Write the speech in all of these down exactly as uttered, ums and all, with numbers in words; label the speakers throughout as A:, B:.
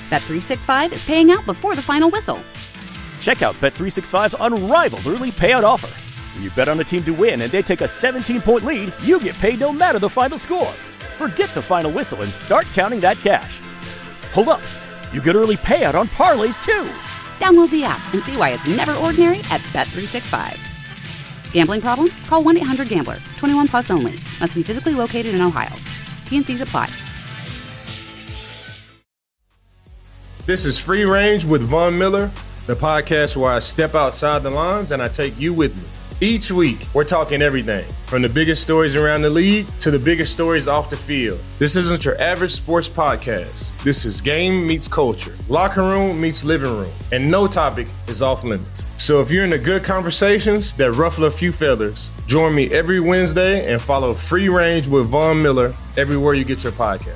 A: Bet three sixty-five is paying out before the final whistle.
B: Check out Bet three sixty-five's unrivaled early payout offer. When you bet on a team to win and they take a seventeen-point lead, you get paid no matter the final score. Forget the final whistle and start counting that cash. Hold up. You get early payout on parlays, too.
A: Download the app and see why it's never ordinary at Bet three sixty-five. Gambling problem? Call one eight hundred gambler. twenty-one plus only. Must be physically located in Ohio. T N Cs apply.
C: This is Free Range with Von Miller, the podcast where I step outside the lines and I take you with me. Each week, we're talking everything from the biggest stories around the league to the biggest stories off the field. This isn't your average sports podcast. This is game meets culture, locker room meets living room, and no topic is off limits. So if you're into good conversations that ruffle a few feathers, join me every Wednesday and follow Free Range with Von Miller everywhere you get your podcast.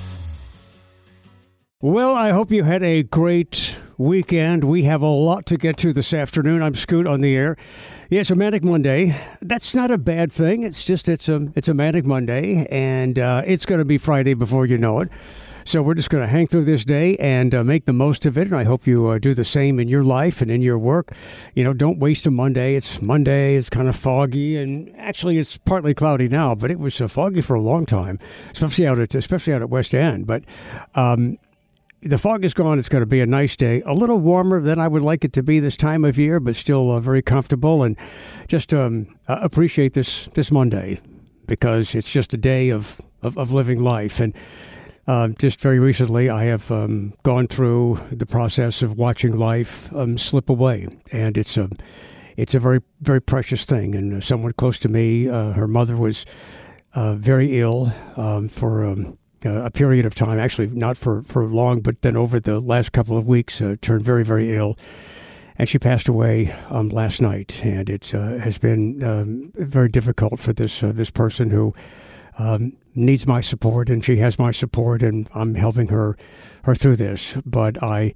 D: Well, I hope you had a great weekend. We have a lot to get to this afternoon. I'm Scoot on the air. Yeah, it's a Manic Monday. That's not a bad thing. It's just it's a it's a Manic Monday, and uh, it's going to be Friday before you know it. So we're just going to hang through this day and uh, make the most of it. And I hope you uh, do the same in your life and in your work. You know, don't waste a Monday. It's Monday. It's kind of foggy, and actually, it's partly cloudy now. But it was uh, foggy for a long time, especially out at especially out at West End. But um, the fog is gone. It's going to be a nice day. A little warmer than I would like it to be this time of year, but still uh, very comfortable. And just um, uh, appreciate this this Monday because it's just a day of, of, of living life. And uh, just very recently, I have um, gone through the process of watching life um, slip away. And it's a, it's a very, very precious thing. And someone close to me, uh, her mother was uh, very ill um, for um Uh, a period of time, actually not for, for long, but then over the last couple of weeks, uh, turned very, very ill. And she passed away um, last night. And it uh, has been um, very difficult for this uh, this person who um, needs my support, and she has my support, and I'm helping her her through this. But I,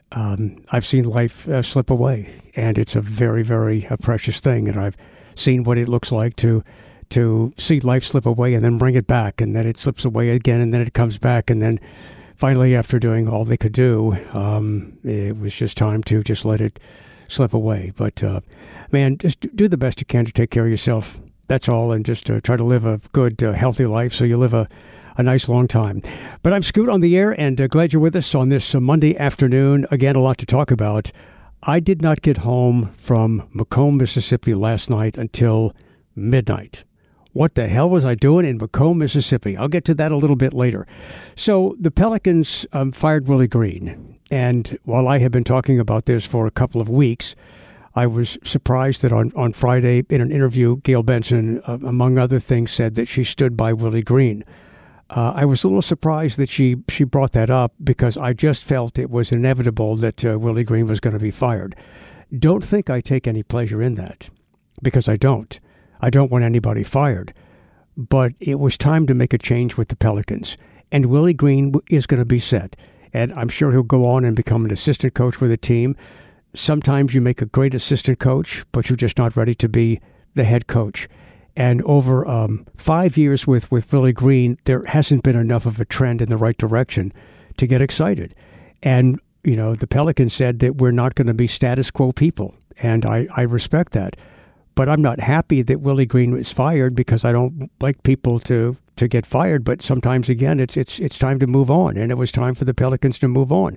D: um, I've seen life uh, slip away, and it's a very, very uh, precious thing. And I've seen what it looks like to to see life slip away and then bring it back, and then it slips away again, and then it comes back, and then finally, after doing all they could do, um, it was just time to just let it slip away. But, uh, man, just do the best you can to take care of yourself. That's all, and just uh, try to live a good, uh, healthy life so you live a, a nice long time. But I'm Scoot on the air, and uh, glad you're with us on this uh, Monday afternoon. Again, a lot to talk about. I did not get home from Macomb, Mississippi last night until midnight. What the hell was I doing in Macomb, Mississippi? I'll get to that a little bit later. So the Pelicans um, fired Willie Green. And while I have been talking about this for a couple of weeks, I was surprised that on, on Friday in an interview, Gail Benson, uh, among other things, said that she stood by Willie Green. Uh, I was a little surprised that she, she brought that up because I just felt it was inevitable that uh, Willie Green was going to be fired. Don't think I take any pleasure in that, because I don't. I don't want anybody fired, but it was time to make a change with the Pelicans, and Willie Green is going to be set, and I'm sure he'll go on and become an assistant coach with a team. Sometimes you make a great assistant coach, but you're just not ready to be the head coach. And over um, five years with, with Willie Green, there hasn't been enough of a trend in the right direction to get excited. And, you know, the Pelicans said that we're not going to be status quo people, and I, I respect that. But I'm not happy that Willie Green was fired because I don't like people to, to get fired. But sometimes, again, it's it's it's time to move on. And it was time for the Pelicans to move on.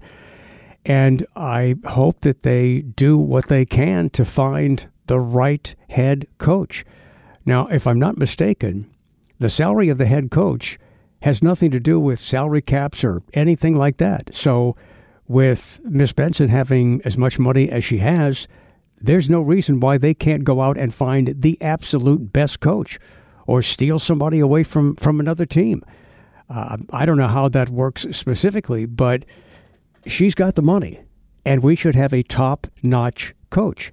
D: And I hope that they do what they can to find the right head coach. Now, if I'm not mistaken, the salary of the head coach has nothing to do with salary caps or anything like that. So with Miss Benson having as much money as she has, there's no reason why they can't go out and find the absolute best coach or steal somebody away from, from another team. Uh, I don't know how that works specifically, but she's got the money, and we should have a top-notch coach.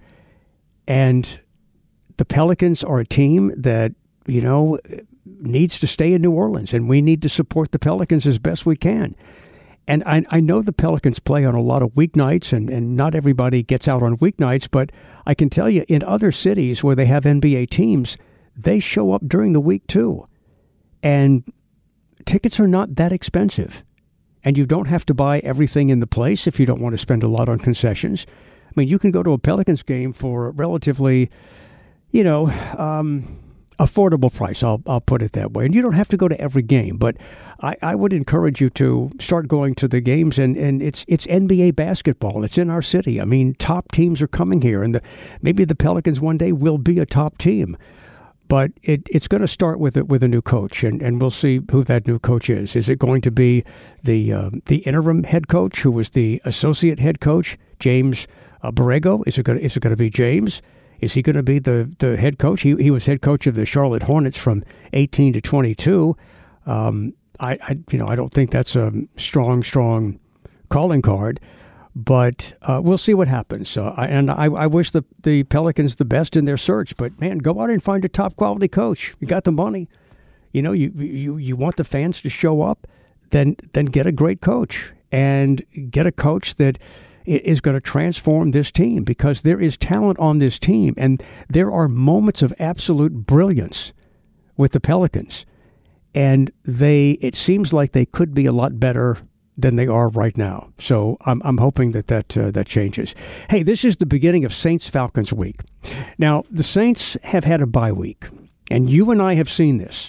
D: And the Pelicans are a team that, you know, needs to stay in New Orleans, and we need to support the Pelicans as best we can. And I, I know the Pelicans play on a lot of weeknights, and, and not everybody gets out on weeknights, but I can tell you in other cities where they have N B A teams, they show up during the week too. And tickets are not that expensive. And you don't have to buy everything in the place if you don't want to spend a lot on concessions. I mean, you can go to a Pelicans game for a relatively, you know, um, affordable price. I'll I'll put it that way. And you don't have to go to every game, but I, I would encourage you to start going to the games. And, and it's it's N B A basketball. It's in our city. I mean, top teams are coming here, and the, maybe the Pelicans one day will be a top team. But it, it's going to start with a, with a new coach, and, and we'll see who that new coach is. Is it going to be the uh, the interim head coach, who was the associate head coach, James uh, Borrego? Is it going to, is it going to be James? Is he going to be the, the head coach? He he was head coach of the Charlotte Hornets from eighteen to twenty-two. Um, I, I you know I don't think that's a strong strong calling card. But uh, we'll see what happens. Uh, I, and I, I wish the, the Pelicans the best in their search. But, man, go out and find a top-quality coach. You got the money. You know, you, you you want the fans to show up, then then get a great coach. And get a coach that is going to transform this team, because there is talent on this team. And there are moments of absolute brilliance with the Pelicans. And they it seems like they could be a lot better than they are right now. So I'm I'm hoping that that, uh, that changes. Hey, this is the beginning of Saints-Falcons week. Now, the Saints have had a bye week, and you and I have seen this.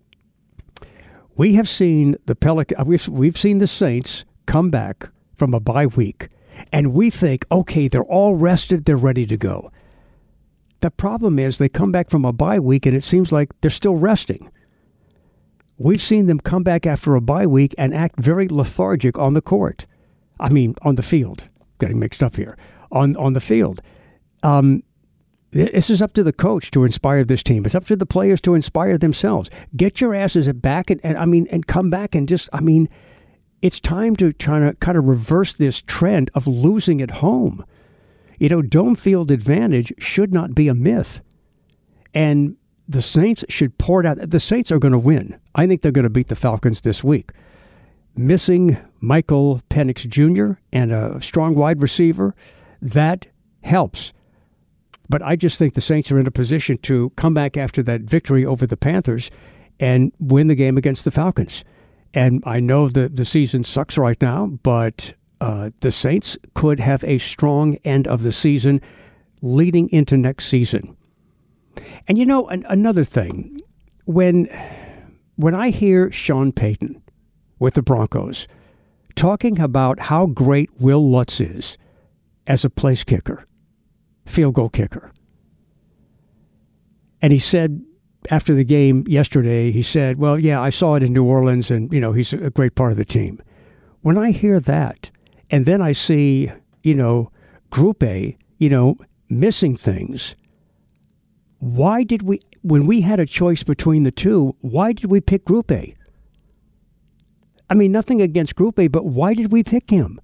D: We have seen the Pelican, we've, we've seen the Saints come back from a bye week, and we think, okay, they're all rested, they're ready to go. The problem is they come back from a bye week, and it seems like they're still resting. We've seen them come back after a bye week and act very lethargic on the court. I mean, on the field. Getting mixed up here. On on the field. Um, this is up to the coach to inspire this team. It's up to the players to inspire themselves. Get your asses back and, and I mean, and come back and just, I mean, it's time to try to kind of reverse this trend of losing at home. You know, dome field advantage should not be a myth. And the Saints should pour it out. The Saints are going to win. I think they're going to beat the Falcons this week. Missing Michael Penix Junior and a strong wide receiver, that helps. But I just think the Saints are in a position to come back after that victory over the Panthers and win the game against the Falcons. And I know the, the season sucks right now, but uh, the Saints could have a strong end of the season leading into next season. And, you know, an, another thing, when when I hear Sean Payton with the Broncos talking about how great Will Lutz is as a place kicker, field goal kicker, and he said after the game yesterday, he said, well, yeah, I saw it in New Orleans, and, you know, he's a great part of the team. When I hear that, and then I see, you know, Group A, you know, missing things, why did we, when we had a choice between the two, why did we pick Group A? I mean, nothing against Group A, but why did we pick him?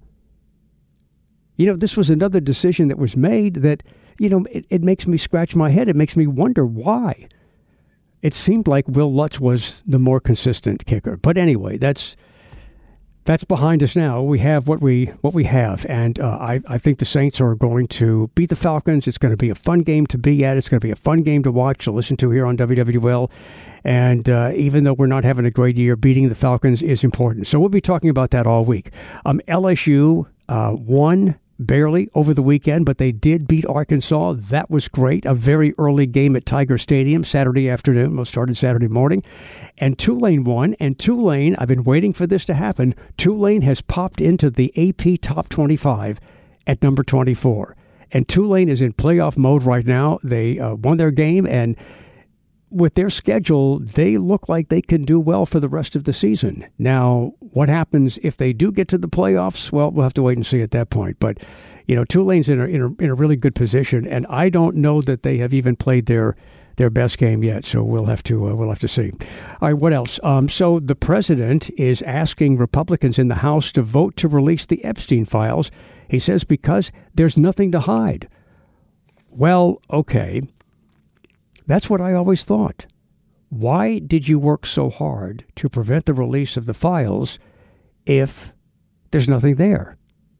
D: You know, this was another decision that was made that, you know, it, it makes me scratch my head. It makes me wonder why. It seemed like Will Lutz was the more consistent kicker. But anyway, that's that's behind us now. We have what we what we have, and uh, I, I think the Saints are going to beat the Falcons. It's going to be a fun game to be at. It's going to be a fun game to watch, to listen to here on W W L. And uh, even though we're not having a great year, beating the Falcons is important. So we'll be talking about that all week. Um, L S U uh, won barely over the weekend, but they did beat Arkansas. That was great. A very early game at Tiger Stadium Saturday afternoon. Well, started Saturday morning. And Tulane won. And Tulane, I've been waiting for this to happen, Tulane has popped into the A P Top twenty-five at number twenty-four. And Tulane is in playoff mode right now. They uh, won their game, and with their schedule, they look like they can do well for the rest of the season. Now, what happens if they do get to the playoffs? Well, we'll have to wait and see at that point. But, you know, Tulane's in a, in a, in a really good position, and I don't know that they have even played their their best game yet. So we'll have to uh, we'll have to see. All right, what else? Um, so the president is asking Republicans in the House to vote to release the Epstein files. He says because there's nothing to hide. Well, okay. That's what I always thought. Why did you work so hard to prevent the release of the files if there's nothing there?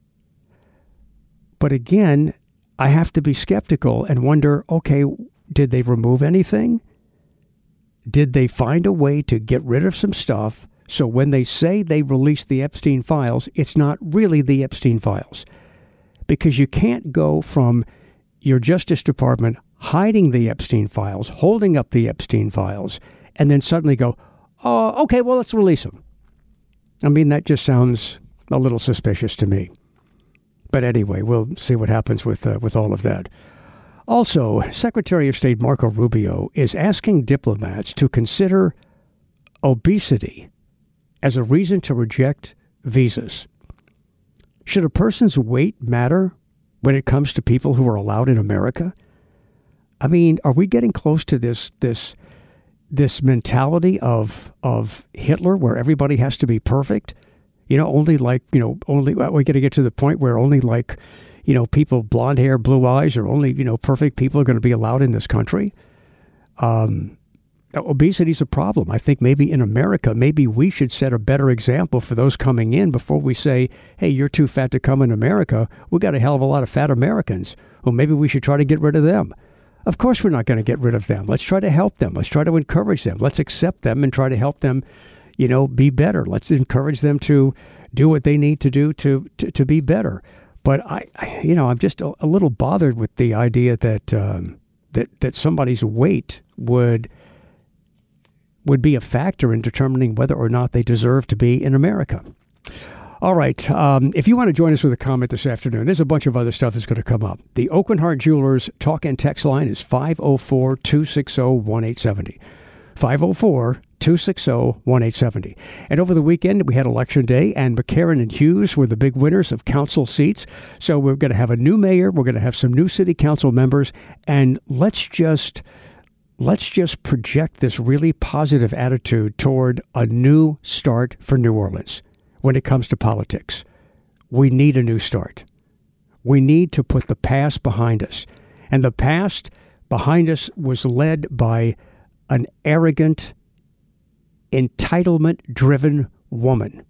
D: But again, I have to be skeptical and wonder, okay, did they remove anything? Did they find a way to get rid of some stuff So when they say they released the Epstein files, it's not really the Epstein files. Because you can't go from your Justice Department hiding the Epstein files, holding up the Epstein files, and then suddenly go, oh, okay, well, let's release them. I mean, that just sounds a little suspicious to me. But anyway, we'll see what happens with uh, with all of that. Also, Secretary of State Marco Rubio is asking diplomats to consider obesity as a reason to reject visas. Should a person's weight matter when it comes to people who are allowed in America? I mean, are we getting close to this this this mentality of of Hitler where everybody has to be perfect? You know, only like, you know, only we're going to get to the point where only like, you know, people blonde hair, blue eyes, or only, you know, perfect people are going to be allowed in this country. Um, obesity is a problem. I think maybe in America, maybe we should set a better example for those coming in before we say, hey, you're too fat to come in America. We got a hell of a lot of fat Americans. Well, maybe we should try to get rid of them. Of course, we're not going to get rid of them. Let's try to help them. Let's try to encourage them. Let's accept them and try to help them, you know, be better. Let's encourage them to do what they need to do to to, to be better. But I, I, you know, I'm just a, a little bothered with the idea that um, that that somebody's weight would would be a factor in determining whether or not they deserve to be in America. All right. Um, if you want to join us with a comment this afternoon, there's a bunch of other stuff that's going to come up. The Oakland Heart Jewelers talk and text line is five oh four, two six oh, one eight seven oh. five oh four, two six oh, one eight seven oh. And over the weekend, we had Election Day, and McCarran and Hughes were the big winners of council seats. So we're going to have a new mayor. We're going to have some new city council members. And let's just... Let's just project this really positive attitude toward a new start for New Orleans when it comes to politics. We need a new start. We need to put the past behind us. And the past behind us was led by an arrogant, entitlement-driven woman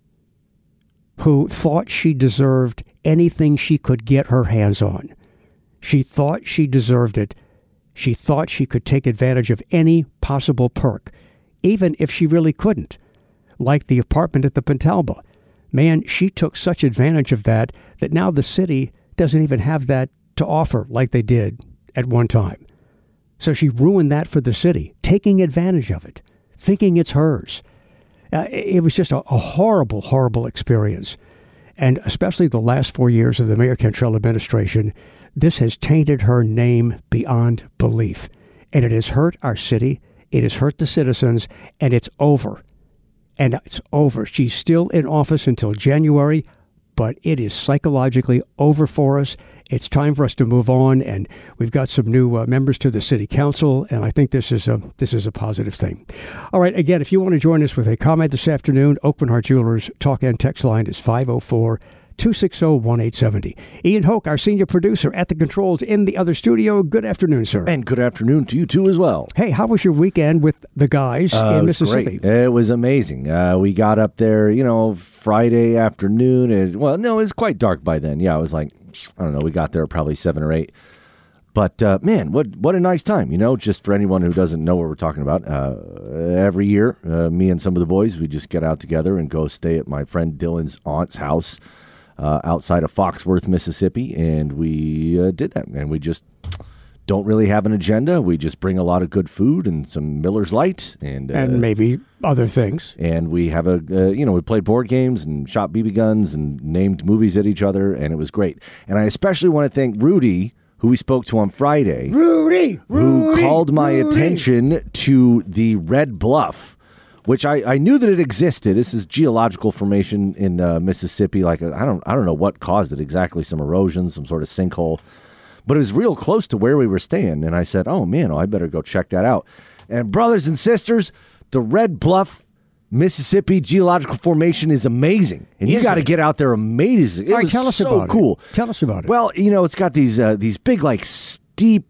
D: who thought she deserved anything she could get her hands on. She thought she deserved it. She thought she could take advantage of any possible perk, even if she really couldn't, like the apartment at the Pentalba. Man, she took such advantage of that that now the city doesn't even have that to offer like they did at one time. So she ruined that for the city, taking advantage of it, thinking it's hers. Uh, it was just a, a horrible, horrible experience. And especially the last four years of the Mayor Cantrell administration, this has tainted her name beyond belief. And it has hurt our city. It has hurt the citizens. And it's over. And it's over. She's still in office until January, but it is psychologically over for us. It's time for us to move on. And we've got some new uh, members to the city council. And I think this is a this is a positive thing. All right. Again, if you want to join us with a comment this afternoon, Oakland Heart Jewelers talk and text line is five oh four, two six oh, one eight seven oh. Ian Hoke, our senior producer at the controls in the other studio. Good afternoon, sir.
E: And good afternoon to you, too, as well.
D: Hey, how was your weekend with the guys
E: uh,
D: in
E: it
D: Mississippi?
E: Great. It was amazing. Uh, we got up there, you know, Friday afternoon. And, well, no, it was quite dark by then. Yeah, it was like, I don't know, we got there probably seven or eight. But, uh, man, what what a nice time, you know, just for anyone who doesn't know what we're talking about. Uh, every year, uh, me and some of the boys, we just get out together and go stay at my friend Dylan's aunt's house. Uh, outside of Foxworth, Mississippi, and we uh, did that. And we just don't really have an agenda. We just bring a lot of good food and some Miller's Light. And uh,
D: and maybe other things.
E: And we have a, uh, you know, we played board games and shot B B guns and named movies at each other, and it was great. And I especially want to thank Rudy, who we spoke to on Friday.
D: Rudy!
E: Who
D: Rudy,
E: called my
D: Rudy.
E: attention to the Red Bluff, which I, I knew that it existed. This is geological formation in uh, Mississippi. Like a, I don't I don't know what caused it exactly. Some erosion, some sort of sinkhole, but it was real close to where we were staying. And I said, "Oh man, oh, I better go check that out." And brothers and sisters, the Red Bluff, Mississippi geological formation is amazing, and you got to get out there. Amazing! It
D: All right,
E: was
D: tell us
E: so
D: about
E: cool.
D: It. Tell us about it.
E: Well, you know, it's got these uh, these big like steep.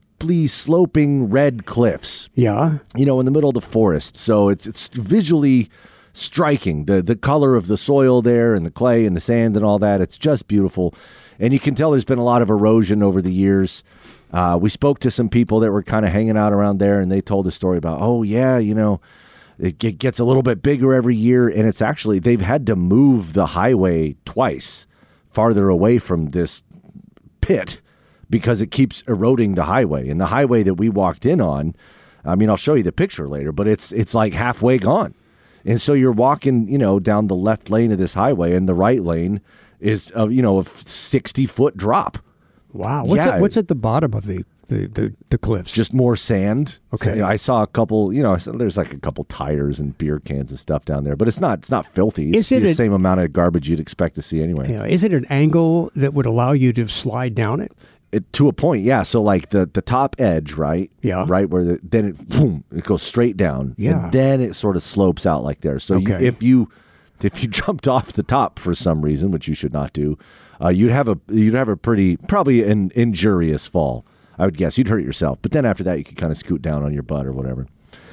E: sloping red cliffs.
D: Yeah.
E: You know, in the middle of the forest. So it's it's visually striking. The the color of the soil there and the clay and the sand and all that. It's just beautiful. And you can tell there's been a lot of erosion over the years. Uh, we spoke to some people that were kind of hanging out around there, and they told a story about, oh, yeah, you know, It ge- gets a little bit bigger every year, and it's actually, they've had to move the highway twice farther away from this pit because it keeps eroding the highway. And the highway that we walked in on, I mean, I'll show you the picture later, but it's it's like halfway gone. And so you're walking, you know, down the left lane of this highway, and the right lane is, a, you know, a sixty-foot drop.
D: Wow. What's,
E: Yeah.
D: at, what's at the bottom of the, the, the, the cliffs?
E: Just more sand.
D: Okay.
E: So, you know, I saw a couple, you know, there's like a couple tires and beer cans and stuff down there, but it's not it's not filthy. It's
D: Is it
E: the
D: a-
E: same amount of garbage you'd expect to see anyway.
D: Yeah. Is it an angle that would allow you to slide down it?
E: It, to a point, yeah. So like the, the top edge, right?
D: Yeah.
E: Right where the, then it boom, it goes straight down.
D: Yeah.
E: And then it sort of slopes out like there. So you,
D: Okay.
E: if you if you jumped off the top for some reason, which you should not do, uh, you'd have a you'd have a pretty probably an injurious fall. I would guess you'd hurt yourself. But then after that, you could kind of scoot down on your butt or whatever.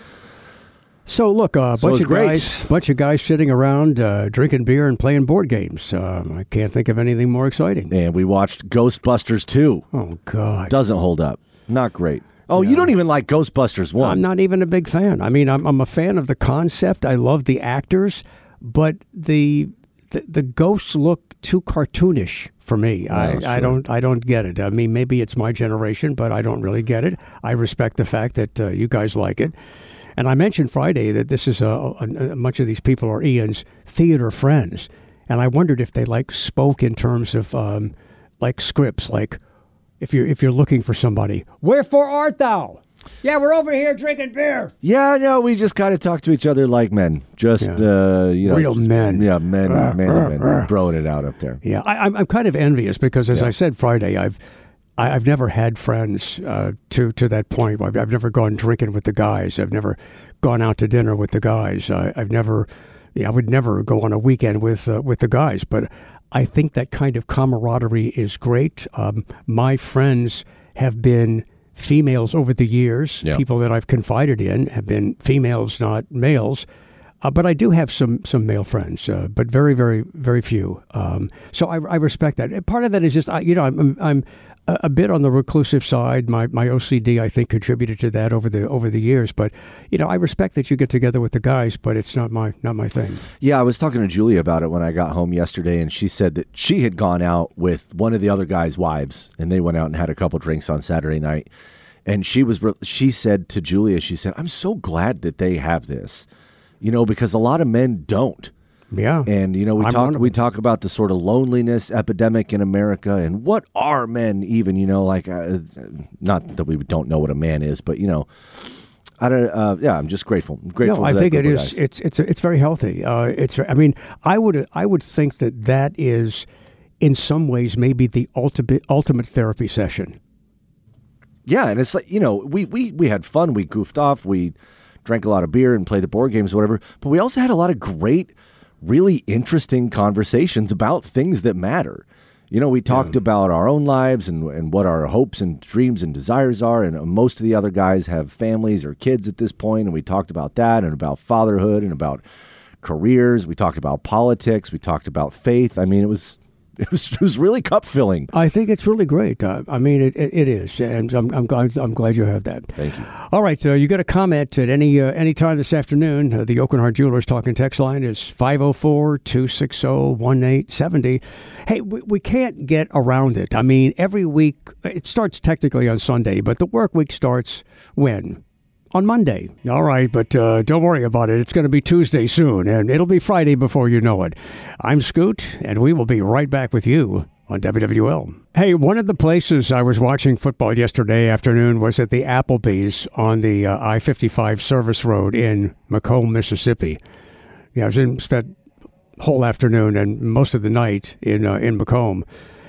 D: So look, a uh,
E: So
D: bunch
E: it's
D: of
E: great.
D: guys, bunch of guys sitting around uh, drinking beer and playing board games. Um, I can't think of anything more exciting.
E: And we watched Ghostbusters two.
D: Oh God,
E: Doesn't hold up. Not great. Oh, you don't even like Ghostbusters one.
D: I'm not even a big fan. I mean, I'm, I'm a fan of the concept. I love the actors, but the the, the ghosts look too cartoonish for me. I,
E: sure.
D: I don't I don't get it. I mean, maybe it's my generation, but I don't really get it. I respect the fact that uh, you guys like it. And I mentioned Friday that this is a, a, a much of these people are Ian's theater friends, and I wondered if they like spoke in terms of um, like scripts, like if you're if you're looking for somebody, wherefore art thou? Yeah, we're over here drinking beer.
E: Yeah, no, we just kind of talk to each other like men. Just,
D: Yeah.
E: uh, you know.
D: Real
E: just-
D: men.
E: Yeah, men, men, men, throwing it out up there.
D: Yeah, I, I'm I'm kind of envious because, as
E: Yeah.
D: I said Friday, I've I, I've never had friends uh, to to that point. I've, I've never gone drinking with the guys. I've never gone out to dinner with the guys. I, I've never, you know, I would never go on a weekend with uh, with the guys. But I think that kind of camaraderie is great. Um, my friends have been females over the years.
E: Yeah.
D: People that I've confided in have been females, not males. Uh, but I do have some some male friends, uh, but very, very, very few. Um, so I, I respect that. And part of that is just, I, you know, I'm, I'm a, a bit on the reclusive side. My my O C D, I think, contributed to that over the over the years. But you know, I respect that you get together with the guys, but it's not my not my thing.
E: Yeah, I was talking to Julia about it when I got home yesterday, and she said that she had gone out with one of the other guys' wives, and they went out and had a couple drinks on Saturday night. And she was, she said to Julia, she said, "I'm so glad that they have this." You know, because a lot of men don't.
D: Yeah,
E: And, you know, we
D: I'm
E: talk
D: one of
E: we
D: them.
E: talk about the sort of loneliness epidemic in America, and what are men even, you know, like, uh, not that we don't know what a man is, but, you know, I don't, uh, yeah, I'm just grateful. I'm grateful
D: No,
E: for
D: I
E: that
D: think it
E: group of
D: is.
E: guys.
D: It's it's it's very healthy. Uh, it's. I mean, I would I would think that that is, in some ways, maybe the ultimate ultimate therapy session.
E: Yeah, and it's like, you know, we, we, we had fun, we goofed off, we drank a lot of beer and played the board games or whatever, but we also had a lot of great, really interesting conversations about things that matter. You know, we talked about our own lives and, and what our hopes and dreams and desires are, and most of the other guys have families or kids at this point, and we talked about that and about fatherhood and about careers. We talked about politics. We talked about faith. I mean, it was... It was, it was really cup filling.
D: I think it's really great. Uh, I mean, it, it, it is, and I'm, I'm glad I'm glad you have that.
E: Thank you.
D: All right, uh, you got a comment at any uh, any time this afternoon. Uh, the Oakenheart Jewelers talking text line is five oh four, two six oh, one eight seven oh. Hey, we, we can't get around it. I mean, every week, it starts technically on Sunday, but the work week starts when? On Monday. All right, but uh, don't worry about it. It's going to be Tuesday soon, and it'll be Friday before you know it. I'm Scoot, and we will be right back with you on W W L. Hey, one of the places I was watching football yesterday afternoon was at the Applebee's on the uh, I fifty-five service road in Macomb, Mississippi. Yeah, I was in spent whole afternoon and most of the night in uh, in Macomb,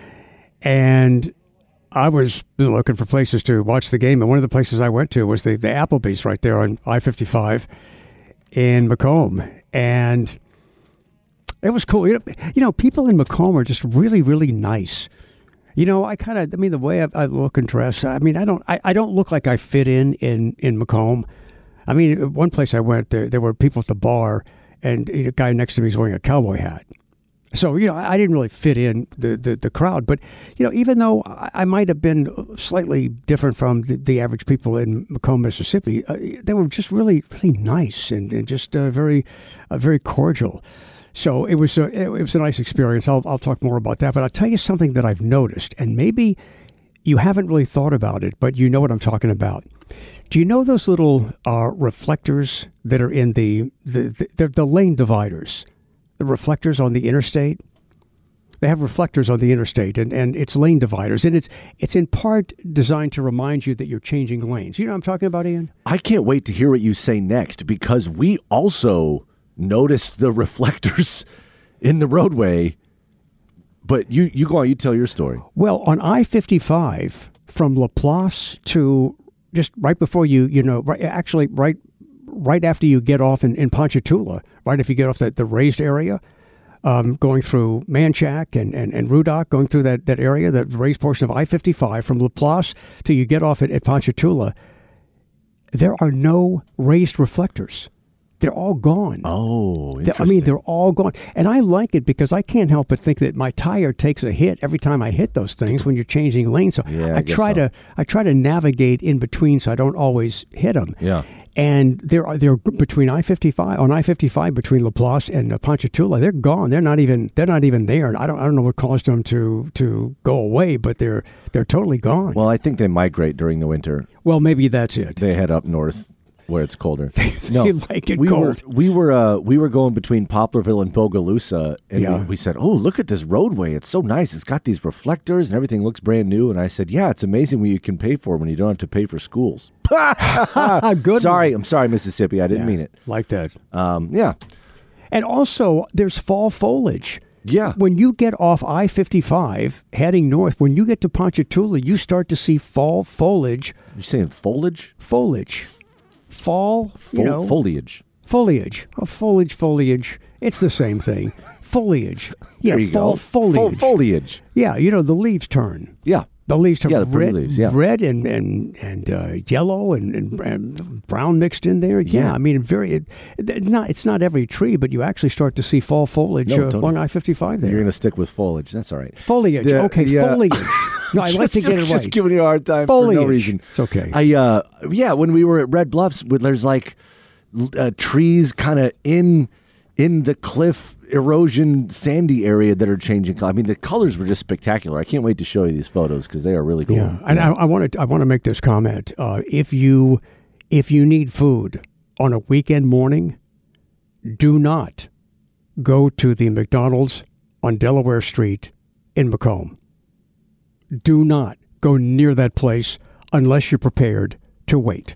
D: and I was looking for places to watch the game, and one of the places I went to was the, the Applebee's right there on I fifty-five in Macomb, and it was cool. You know, you know, people in Macomb are just really, really nice. You know, I kind of, I mean, the way I, I look and dress, I mean, I don't, I, I don't look like I fit in in, in Macomb. I mean, one place I went, there, there were people at the bar, and the guy next to me was wearing a cowboy hat. So, you know, I didn't really fit in the, the, the crowd. But, you know, even though I, I might have been slightly different from the, the average people in Macomb, Mississippi, uh, they were just really, really nice and, and just uh, very, uh, very cordial. So it was a, it was a nice experience. I'll, I'll talk more about that. But I'll tell you something that I've noticed, and maybe you haven't really thought about it, but you know what I'm talking about. Do you know those little uh, reflectors that are in the the, the the lane dividers? The reflectors on the interstate? They have reflectors on the interstate, and, and it's lane dividers. And it's it's in part designed to remind you that you're changing lanes. You know what I'm talking about, Ian?
E: I can't wait to hear what you say next, because we also noticed the reflectors in the roadway. But you, you go on, you tell your story.
D: Well, on I fifty-five from Laplace to just right before you, you know, right, actually right right after you get off in, in Ponchatoula, right if you get off the, the raised area, um, going through Manchac and, and, and Rudock, going through that, that area, the raised portion of I fifty-five from Laplace till you get off at, at Ponchatoula, there are no raised reflectors. They're all gone.
E: Oh, interesting.
D: I mean, they're all gone. And I like it because I can't help but think that my tire takes a hit every time I hit those things when you're changing lanes. So
E: yeah, I,
D: I try
E: so.
D: to I try to navigate in between so I don't always hit them.
E: Yeah.
D: And there are they're between I fifty-five on I fifty-five between Laplace and uh, Ponchatoula. They're gone. They're not even they're not even there. And I don't I don't know what caused them to to go away, but they're they're totally gone.
E: Well, I think they migrate during the winter.
D: Well, maybe that's it.
E: They head up north where it's colder. No,
D: they like it
E: we
D: cold.
E: were we were uh, we were going between Poplarville and Bogalusa, and
D: Yeah.
E: we, we said, "Oh, look at this roadway! It's so nice. It's got these reflectors, and everything looks brand new." And I said, "Yeah, it's amazing what you can pay for when you don't have to pay for schools."
D: Good.
E: Sorry, I'm sorry, Mississippi. I didn't
D: Yeah,
E: mean it.
D: like that.
E: Um, yeah,
D: And also, there's fall foliage.
E: yeah.
D: When you get off I fifty-five heading north, when you get to Ponchatoula, you start to see fall foliage.
E: You're saying foliage,
D: Foliage. Fall,
E: Fo-
D: you know.
E: foliage.
D: Foliage. Oh, foliage, foliage. It's the same thing. Foliage. Yeah,
E: There you
D: fall
E: go.
D: foliage.
E: Fo- foliage.
D: Yeah, you know, the leaves turn.
E: Yeah.
D: The leaves turn
E: Yeah, the pretty
D: red,
E: leaves, yeah.
D: red and and and uh, yellow and, and, and brown mixed in there. Yeah,
E: Yeah.
D: I mean, very. It, it, not it's not every tree, but you actually start to see fall foliage
E: No,
D: uh,
E: totally.
D: along I fifty-five there.
E: You're going to stick with foliage. That's all right.
D: Foliage.
E: The-
D: okay,
E: yeah.
D: foliage. No, I like to
E: Just-
D: get it
E: Just
D: right.
E: giving you a hard time
D: Foliage.
E: for no reason.
D: It's okay.
E: I uh yeah, when we were at Red Bluffs, with there's like l- uh, trees kind of in in the cliff erosion sandy area that are changing color. I mean, the colors were just spectacular. I can't wait to show you these photos because they are really cool.
D: Yeah, and I, I want to I want to make this comment. Uh, if you if you need food on a weekend morning, do not go to the McDonald's on Delaware Street in Macomb. Do not go near that place unless you're prepared to wait.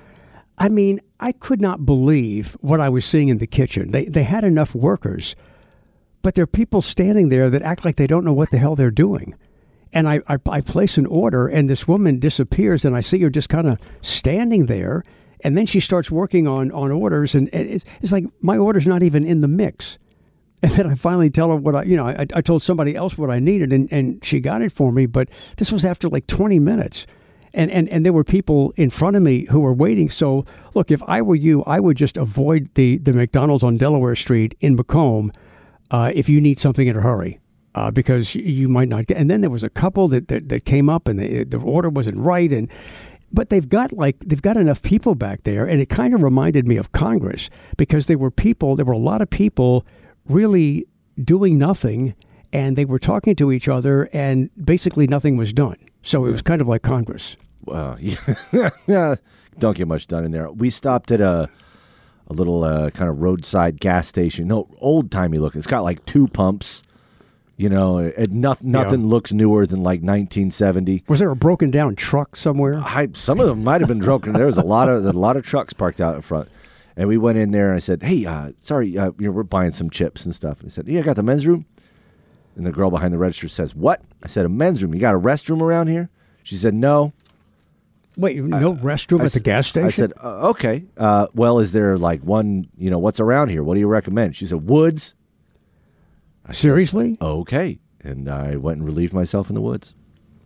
D: I mean, I could not believe what I was seeing in the kitchen. They they had enough workers, but there are people standing there that act like they don't know what the hell they're doing. And I, I, I place an order, and this woman disappears, and I see her just kind of standing there, and then she starts working on, on orders, and it's, it's like my order's not even in the mix. And then I finally tell her what I, you know, I, I told somebody else what I needed, and, and she got it for me, but this was after like twenty minutes. And, and and there were people in front of me who were waiting. So, look, if I were you, I would just avoid the, the McDonald's on Delaware Street in Macomb uh, if you need something in a hurry. Uh, because you might not get. And then there was a couple that that, that came up, and the, the order wasn't right. And but they've got like they've got enough people back there, and it kind of reminded me of Congress because there were people. There were a lot of people really doing nothing, and they were talking to each other, and basically nothing was done. So it was kind of like Congress.
E: Well, yeah, yeah, don't get much done in there. We stopped at a a little uh, kind of roadside gas station. No, old timey looking. It's got like two pumps. You know, it, no, nothing
D: Yeah.
E: looks newer than like nineteen seventy.
D: Was there a broken down truck somewhere?
E: I, some of them might have been broken. There was a lot of a lot of trucks parked out in front, and we went in there and I said, "Hey, uh, sorry, uh, you know, we're buying some chips and stuff." And he said, "Yeah, I got the men's room." And the girl behind the register says, "What?" I said, "A men's room. You got a restroom around here?" She said, "No."
D: Wait, no restroom
E: I
D: at the
E: s-
D: gas station?
E: I said, uh, "Okay. Uh, well, is there like one? You know, what's around here? What do you recommend?" She said, "Woods."
D: Seriously?
E: Okay. And I went and relieved myself in the woods.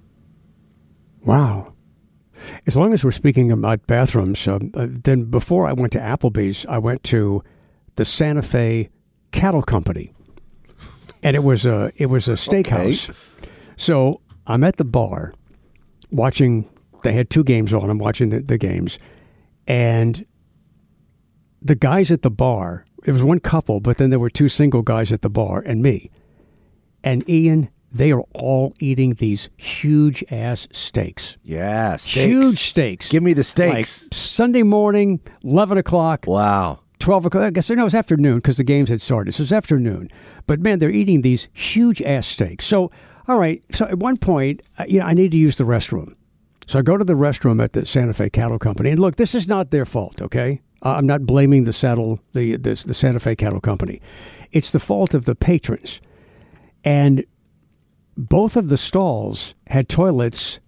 D: Wow. As long as we're speaking about bathrooms, um, uh, then before I went to Applebee's, I went to the Santa Fe Cattle Company. and it was a it was a steakhouse. Okay. So I'm at the bar watching. They had two games on. I'm watching the, the games, and the guys at the bar. It was one couple, but then there were two single guys at the bar, and me, and Ian. They are all eating these huge ass steaks.
E: Yeah, steaks.
D: Huge steaks.
E: Give me the steaks.
D: Like Sunday morning, eleven o'clock.
E: Wow.
D: twelve o'clock. I guess no, it was afternoon because the games had started. So it was afternoon. But man, they're eating these huge ass steaks. So, all right. So at one point, uh, you know, I need to use the restroom. So I go to the restroom at the Santa Fe Cattle Company. And look, this is not their fault, okay? Uh, I'm not blaming the saddle, the, the the Santa Fe Cattle Company. It's the fault of the patrons. And both of the stalls had toilets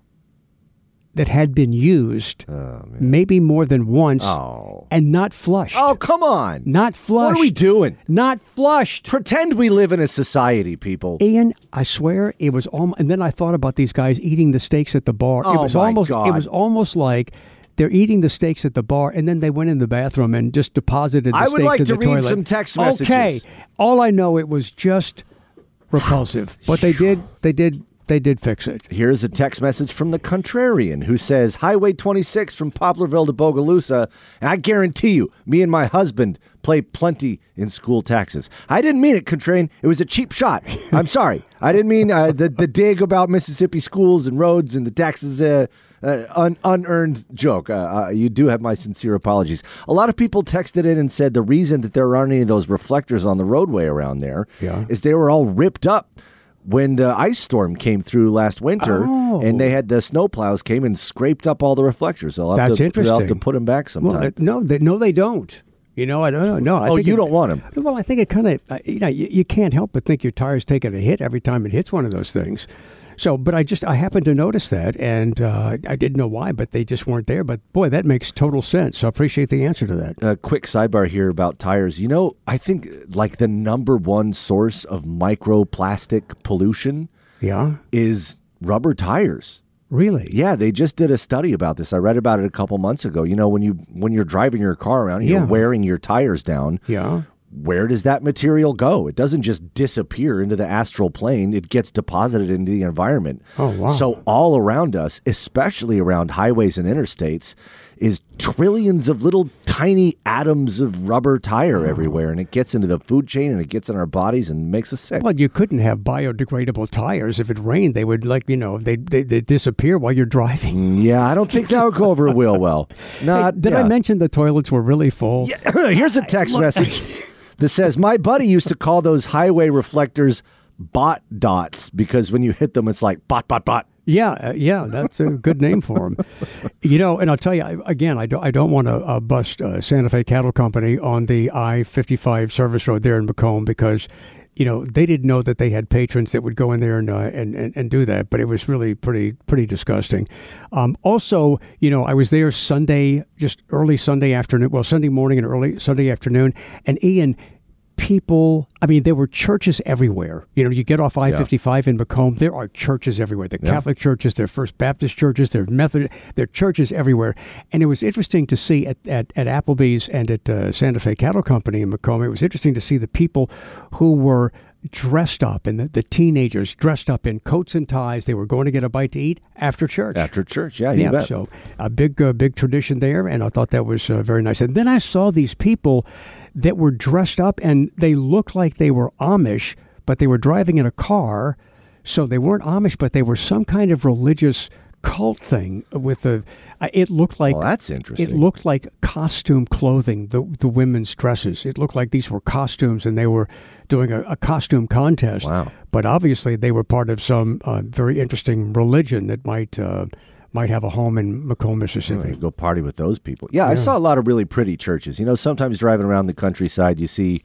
D: that had been used oh, maybe more than once
E: oh.
D: and not flushed.
E: Oh, come on.
D: Not flushed.
E: What are we doing?
D: Not flushed.
E: Pretend we live in a society, people.
D: Ian, I swear it was almost, and then I thought about these guys eating the steaks at the bar.
E: Oh,
D: it was
E: my
D: almost
E: God.
D: It was almost like they're eating the steaks at the bar, and then they went in the bathroom and just deposited the
E: I
D: steaks
E: would like
D: in
E: to
D: the
E: read
D: toilet.
E: some text messages.
D: Okay. All I know, it was just repulsive, but they did they did they did fix it.
E: Here's a text message from the Contrarian who says, Highway twenty-six from Poplarville to Bogalusa, and I guarantee you, me and my husband play plenty in school taxes. I didn't mean it, Contrarian. It was a cheap shot. I'm sorry. I didn't mean uh, the, the dig about Mississippi schools and roads and the taxes, uh, uh, un- unearned joke. Uh, uh, you do have my sincere apologies. A lot of people texted in and said the reason that there aren't any of those reflectors on the roadway around there
D: yeah.
E: is they were all ripped up when the ice storm came through last winter,
D: oh.
E: and they had the snowplows came and scraped up all the reflectors. They'll have
D: That's
E: to,
D: interesting.
E: They'll have to put them back sometime.
D: Well, uh, no, they, no, they don't. You know, I don't know. No, I
E: oh,
D: think
E: you
D: it,
E: don't want them.
D: Well, I think it kind of, uh, you know, you, you can't help but think your tire's taking a hit every time it hits one of those things. So, but I just, I happened to notice that, and uh, I didn't know why, but they just weren't there. But boy, that makes total sense. So I appreciate the answer to that.
E: A quick sidebar here about tires. You know, I think like the number one source of microplastic pollution
D: yeah.
E: is rubber tires.
D: Really?
E: Yeah, they just did a study about this. I read about it a couple months ago. You know, when you when you're driving your car around, you're
D: yeah.
E: wearing your tires down.
D: Yeah.
E: Where does that material go? It doesn't just disappear into the astral plane. It gets deposited into the environment.
D: Oh, wow.
E: So all around us, especially around highways and interstates, is trillions of little tiny atoms of rubber tire oh. everywhere. And it gets into the food chain and it gets in our bodies and makes us sick.
D: Well, you couldn't have biodegradable tires. If it rained, they would, like, you know, they they disappear while you're driving.
E: Yeah, I don't think that would go over real well. Not,
D: hey, did
E: yeah.
D: I mention the toilets were really full?
E: Yeah. Here's a text message that says, my buddy used to call those highway reflectors bot dots because when you hit them, it's like bot, bot, bot.
D: Yeah, uh, yeah, that's a good name for them. You know, and I'll tell you, I, again, I don't, I don't want to uh, bust uh, Santa Fe Cattle Company on the I fifty-five service road there in Macomb because, you know, they didn't know that they had patrons that would go in there and uh, and, and, and do that, but it was really pretty pretty disgusting. Um, also, you know, I was there Sunday, just early Sunday afternoon, well, Sunday morning and early Sunday afternoon, and Ian, people, I mean, there were churches everywhere. You know, you get off I fifty-five yeah. in Macomb, there are churches everywhere. The yeah. Catholic churches, there are First Baptist churches, there are Methodist, there are churches everywhere. And it was interesting to see at, at, at Applebee's and at uh, Santa Fe Cattle Company in Macomb, it was interesting to see the people who were dressed up, and the, the teenagers dressed up in coats and ties. They were going to get a bite to eat after church.
E: After church, yeah, you
D: yeah.
E: bet.
D: So a big, uh, big tradition there, and I thought that was uh, very nice. And then I saw these people that were dressed up, and they looked like they were Amish, but they were driving in a car, so they weren't Amish, but they were some kind of religious cult thing with the. Uh, it looked like.
E: Well, that's interesting.
D: It looked like costume clothing. The the women's dresses. It looked like these were costumes, and they were doing a, a costume contest.
E: Wow!
D: But obviously, they were part of some uh, very interesting religion that might. Uh, might have a home in Macomb, Mississippi.
E: Right, go party with those people. Yeah, yeah, I saw a lot of really pretty churches. You know, sometimes driving around the countryside, you see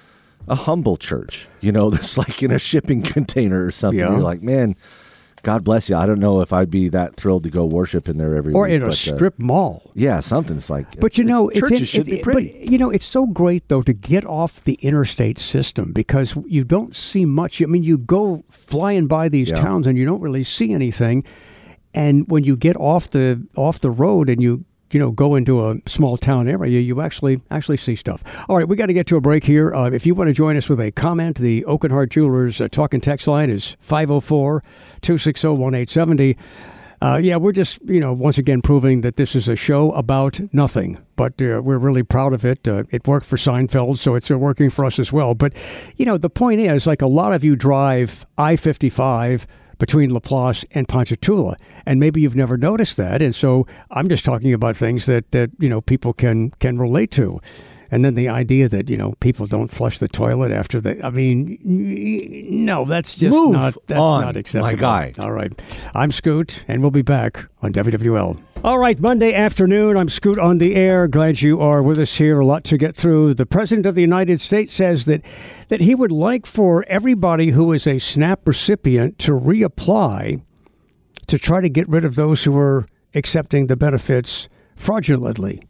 E: a humble church, you know, that's like in a shipping container or something.
D: Yeah.
E: You're like, man, God bless you. I don't know if I'd be that thrilled to go worship in there every
D: or
E: week.
D: Or in a
E: but,
D: strip
E: uh,
D: mall.
E: Yeah, something's like.
D: But you know, it's
E: churches
D: in,
E: should
D: it's,
E: be pretty.
D: But you know, it's so great though to get off the interstate system because you don't see much. I mean, you go flying by these
E: yeah.
D: towns and you don't really see anything. And when you get off the off the road and you you know, go into a small town area, you actually actually see stuff. All right, we got to get to a break here. Uh, if you want to join us with a comment, the Oakenhart Jewelers uh, talk and text line is five oh four, two six oh, one eight seven oh. Uh, yeah, we're just, you know, once again proving that this is a show about nothing. But uh, we're really proud of it. Uh, it worked for Seinfeld, so it's uh, working for us as well. But, you know, the point is, like, a lot of you drive I fifty-five between Laplace and Ponchatoula, and maybe you've never noticed that. And so I'm just talking about things that, that you know, people can can relate to. And then the idea that, you know, people don't flush the toilet after they, I mean, no, that's just
E: Move
D: not, that's
E: on,
D: not acceptable.
E: my guy.
D: All right. I'm Scoot, and we'll be back on W W L. All right, Monday afternoon, I'm Scoot on the air. Glad you are with us here. A lot to get through. The President of the United States says that, that he would like for everybody who is a SNAP recipient to reapply to try to get rid of those who are accepting the benefits fraudulently.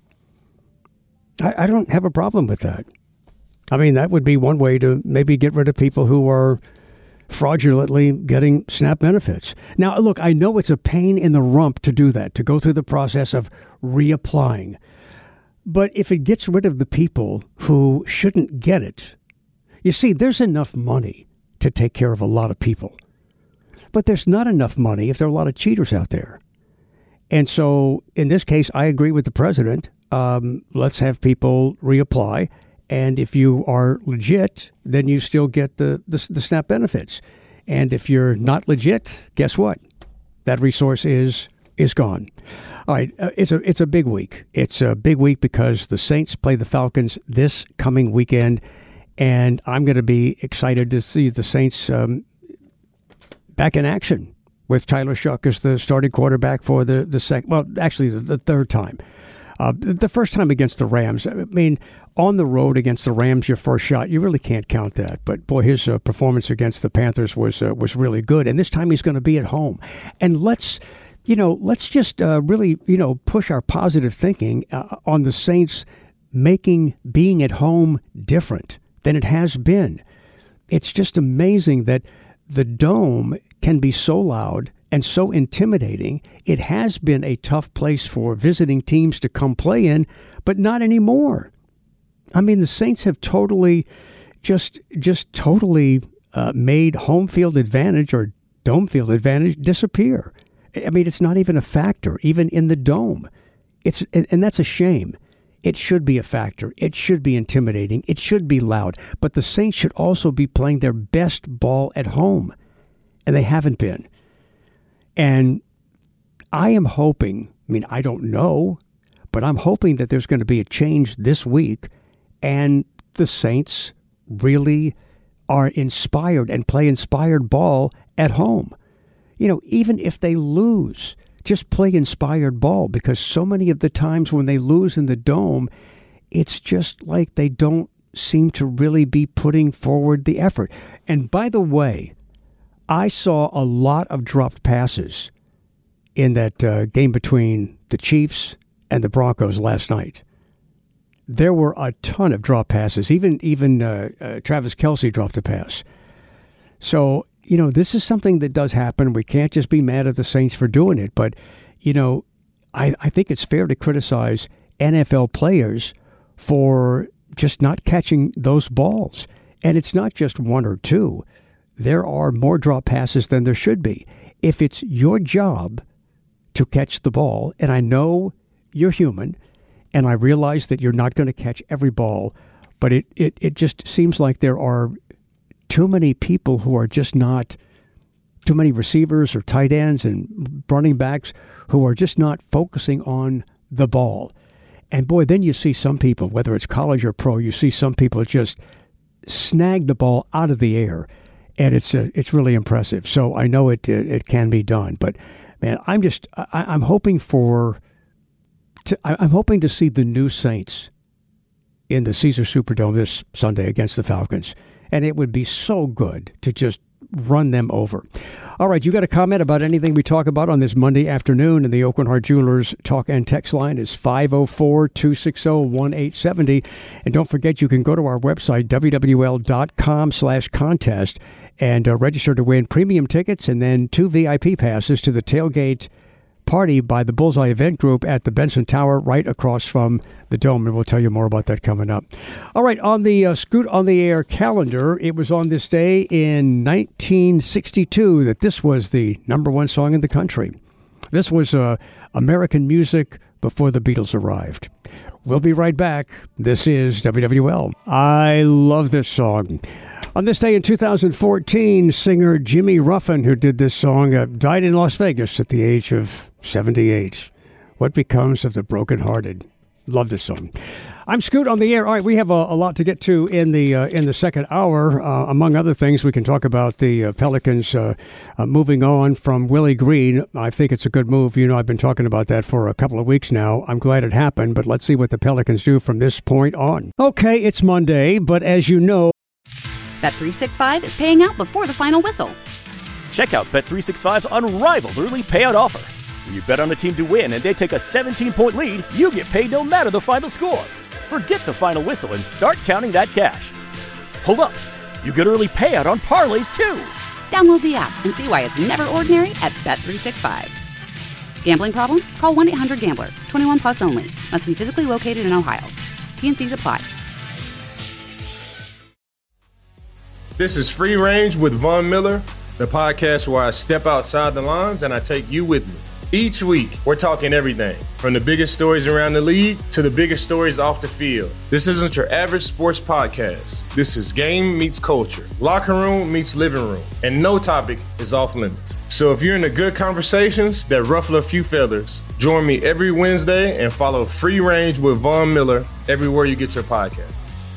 D: I, I don't have a problem with that. I mean, that would be one way to maybe get rid of people who are fraudulently getting SNAP benefits. Now, look, I know it's a pain in the rump to do that, to go through the process of reapplying. But if it gets rid of the people who shouldn't get it, you see, there's enough money to take care of a lot of people. But there's not enough money if there are a lot of cheaters out there. And so, in this case, I agree with the president. Um, let's have people reapply. And if you are legit, then you still get the, the, the SNAP benefits. And if you're not legit, guess what? That resource is is gone. All right, uh, it's a it's a big week. It's a big week because the Saints play the Falcons this coming weekend, and I'm going to be excited to see the Saints um, back in action with Tyler Shuck as the starting quarterback for the the second. Well, actually, the, the third time. Uh, the first time against the Rams, I mean, on the road against the Rams, your first shot, you really can't count that. But, boy, his uh, performance against the Panthers was uh, was really good. And this time he's going to be at home. And let's, you know, let's just uh, really, you know, push our positive thinking uh, on the Saints making being at home different than it has been. It's just amazing that the Dome can be so loud and so intimidating. It has been a tough place for visiting teams to come play in, but not anymore. I mean, the Saints have totally, just just totally uh, made home field advantage or dome field advantage disappear. I mean, it's not even a factor, even in the Dome. It's and that's a shame. It should be a factor. It should be intimidating. It should be loud. But the Saints should also be playing their best ball at home, and they haven't been. And I am hoping, I mean, I don't know, but I'm hoping that there's going to be a change this week and the Saints really are inspired and play inspired ball at home. You know, even if they lose, just play inspired ball, because so many of the times when they lose in the Dome, it's just like they don't seem to really be putting forward the effort. And by the way, I saw a lot of dropped passes in that uh, game between the Chiefs and the Broncos last night. There were a ton of drop passes. Even even uh, uh, Travis Kelce dropped a pass. So, you know, this is something that does happen. We can't just be mad at the Saints for doing it. But, you know, I, I think it's fair to criticize N F L players for just not catching those balls. And it's not just one or two. There are more drop passes than there should be. If it's your job to catch the ball, and I know you're human, and I realize that you're not going to catch every ball, but it, it, it just seems like there are too many people who are just not, too many receivers or tight ends and running backs who are just not focusing on the ball. And boy, then you see some people, whether it's college or pro, you see some people just snag the ball out of the air. And it's uh, it's really impressive. So I know it, it it can be done, but man, I'm just I, I'm hoping for to, I'm hoping to see the new Saints in the Caesars Superdome this Sunday against the Falcons, and it would be so good to just run them over. All right, you got a comment about anything we talk about on this Monday afternoon? And the Oakenhart Jewelers talk and text line is five oh four, two six oh, one eight seven oh. And don't forget, you can go to our website, W W L dot com slash contest, and uh, register to win premium tickets and then two V I P passes to the tailgate party by the Bullseye Event Group at the Benson Tower right across from the Dome, and we'll tell you more about that coming up. All right, on the uh, Scoot on the Air calendar, it was on this day in nineteen sixty-two that this was the number one song in the country. This was uh, American music before the Beatles arrived. We'll be right back. This is W W L. I love this song. On this day in two thousand fourteen, singer Jimmy Ruffin, who did this song, uh, died in Las Vegas at the age of seventy-eight. What becomes of the brokenhearted? Love this song. I'm Scoot on the air. All right, we have a, a lot to get to in the uh, in the second hour. Uh, among other things, we can talk about the uh, Pelicans uh, uh, moving on from Willie Green. I think it's a good move. You know, I've been talking about that for a couple of weeks now. I'm glad it happened, but let's see what the Pelicans do from this point on. Okay, it's Monday, but as you know,
A: Bet three sixty-five is paying out before the final whistle.
B: Check out Bet three sixty-five's unrivaled early payout offer. When you bet on a team to win and they take a seventeen-point lead, you get paid no matter the final score. Forget the final whistle and start counting that cash. Hold up. You get early payout on parlays, too.
A: Download the app and see why it's never ordinary at Bet three sixty-five. Gambling problem? Call one eight hundred gambler. twenty-one plus only. Must be physically located in Ohio. T N Cs apply.
C: This is Free Range with Von Miller, the podcast where I step outside the lines and I take you with me. Each week, we're talking everything from the biggest stories around the league to the biggest stories off the field. This isn't your average sports podcast. This is game meets culture, locker room meets living room, and no topic is off limits. So if you're into good conversations that ruffle a few feathers, join me every Wednesday and follow Free Range with Von Miller everywhere you get your podcast.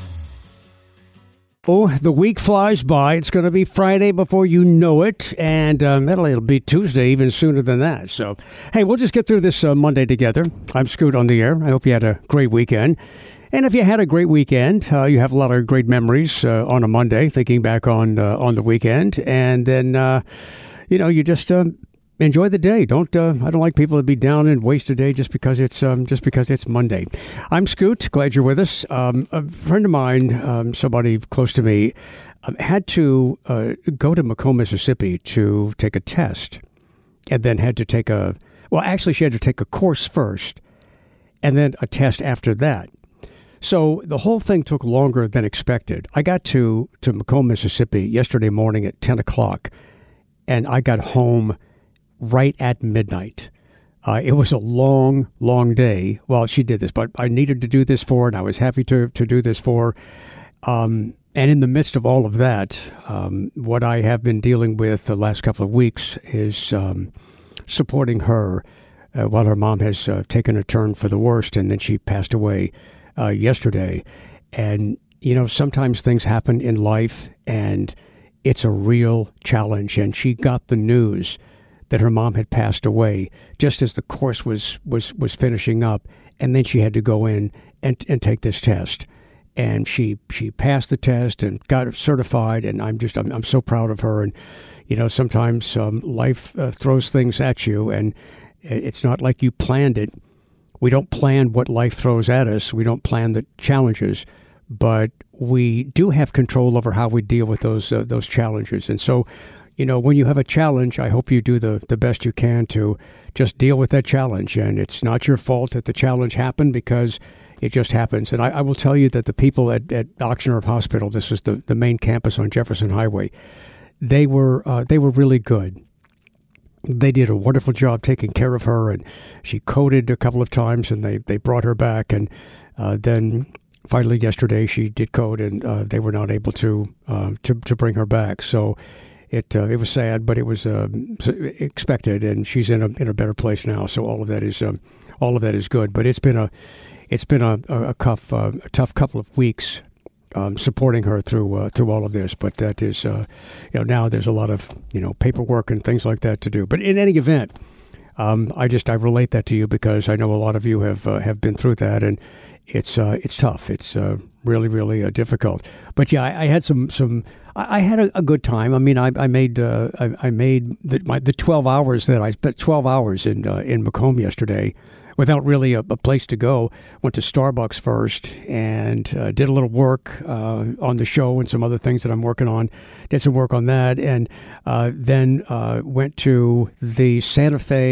D: Oh, the week flies by. It's going to be Friday before you know it, and um, it'll, it'll be Tuesday even sooner than that. So, hey, we'll just get through this uh, Monday together. I'm Scoot on the air. I hope you had a great weekend. And if you had a great weekend, uh, you have a lot of great memories uh, on a Monday, thinking back on uh, on the weekend. And then, uh, you know, you just uh, enjoy the day. Don't uh, I don't like people to be down and waste a day just because it's um, just because it's Monday. I'm Scoot. Glad you're with us. Um, a friend of mine, um, somebody close to me, um, had to uh, go to Macomb, Mississippi to take a test, and then had to take a well, actually, she had to take a course first, and then a test after that. So the whole thing took longer than expected. I got to to Macomb, Mississippi yesterday morning at ten o'clock, and I got home right at midnight. Uh, it was a long, long day while she did this, but I needed to do this for her, and I was happy to, to do this for her. Um, and in the midst of all of that, um, what I have been dealing with the last couple of weeks is um, supporting her uh, while her mom has uh, taken a turn for the worst, and then she passed away uh, yesterday. And, you know, sometimes things happen in life, and it's a real challenge. And she got the news that her mom had passed away just as the course was was was finishing up, and then she had to go in and and take this test, and she she passed the test and got certified, and I'm just I'm, I'm so proud of her. And you know, sometimes um, life uh, throws things at you, and it's not like you planned it. We don't plan what life throws at us. We don't plan the challenges, but we do have control over how we deal with those uh, those challenges. And so, you know, when you have a challenge, I hope you do the, the best you can to just deal with that challenge. And it's not your fault that the challenge happened, because it just happens. And I, I will tell you that the people at, at Oxnard Hospital, this is the, the main campus on Jefferson Highway, they were uh, they were really good. They did a wonderful job taking care of her, and she coded a couple of times, and they, they brought her back. And uh, then finally yesterday she did code, and uh, they were not able to, uh, to to bring her back. So It uh, it was sad, but it was uh, expected, and she's in a in a better place now. So all of that is um, all of that is good. But it's been a it's been a a, tough uh, a tough couple of weeks um, supporting her through uh, through all of this. But that is uh, you know now there's a lot of you know paperwork and things like that to do. But in any event, um, I just I relate that to you because I know a lot of you have uh, have been through that, and it's uh, it's tough. It's uh, really really uh, difficult. But yeah, I, I had some some. I had a, a good time. I mean, I, I made uh, I, I made the, my, the twelve hours that I spent twelve hours in uh, in Macomb yesterday, without really a, a place to go. Went to Starbucks first and uh, did a little work uh, on the show and some other things that I'm working on. Did some work on that, and uh, then uh, went to the Santa Fe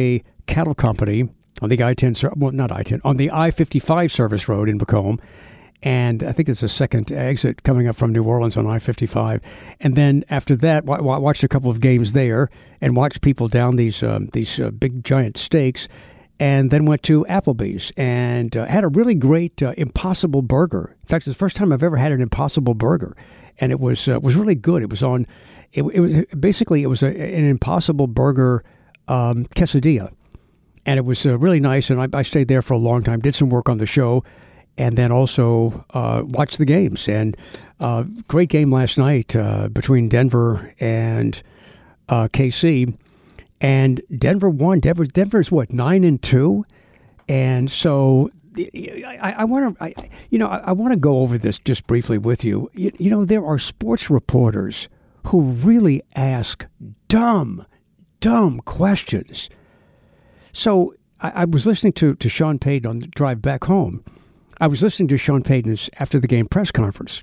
D: Cattle Company on the I ten, well, not I ten, on the I fifty-five service road in Macomb. And I think it's the second exit coming up from New Orleans on I fifty-five. And then after that, w- w- watched a couple of games there and watched people down these um, these uh, big giant steaks. And then went to Applebee's and uh, had a really great uh, Impossible Burger. In fact, it's the first time I've ever had an Impossible Burger, and it was uh, was really good. It was on, it, it was basically it was a, an Impossible Burger um, quesadilla, and it was uh, really nice. And I, I stayed there for a long time, did some work on the show, and then also uh, watched the games. And uh, great game last night uh, between Denver and uh, K C. And Denver won. Denver, Denver's what, nine and two, and so I, I want to, I, you know, I, I want to go over this just briefly with you. you. You know, there are sports reporters who really ask dumb, dumb questions. So I, I was listening to to Sean Payton on the drive back home. I was listening to Sean Payton's after the game press conference,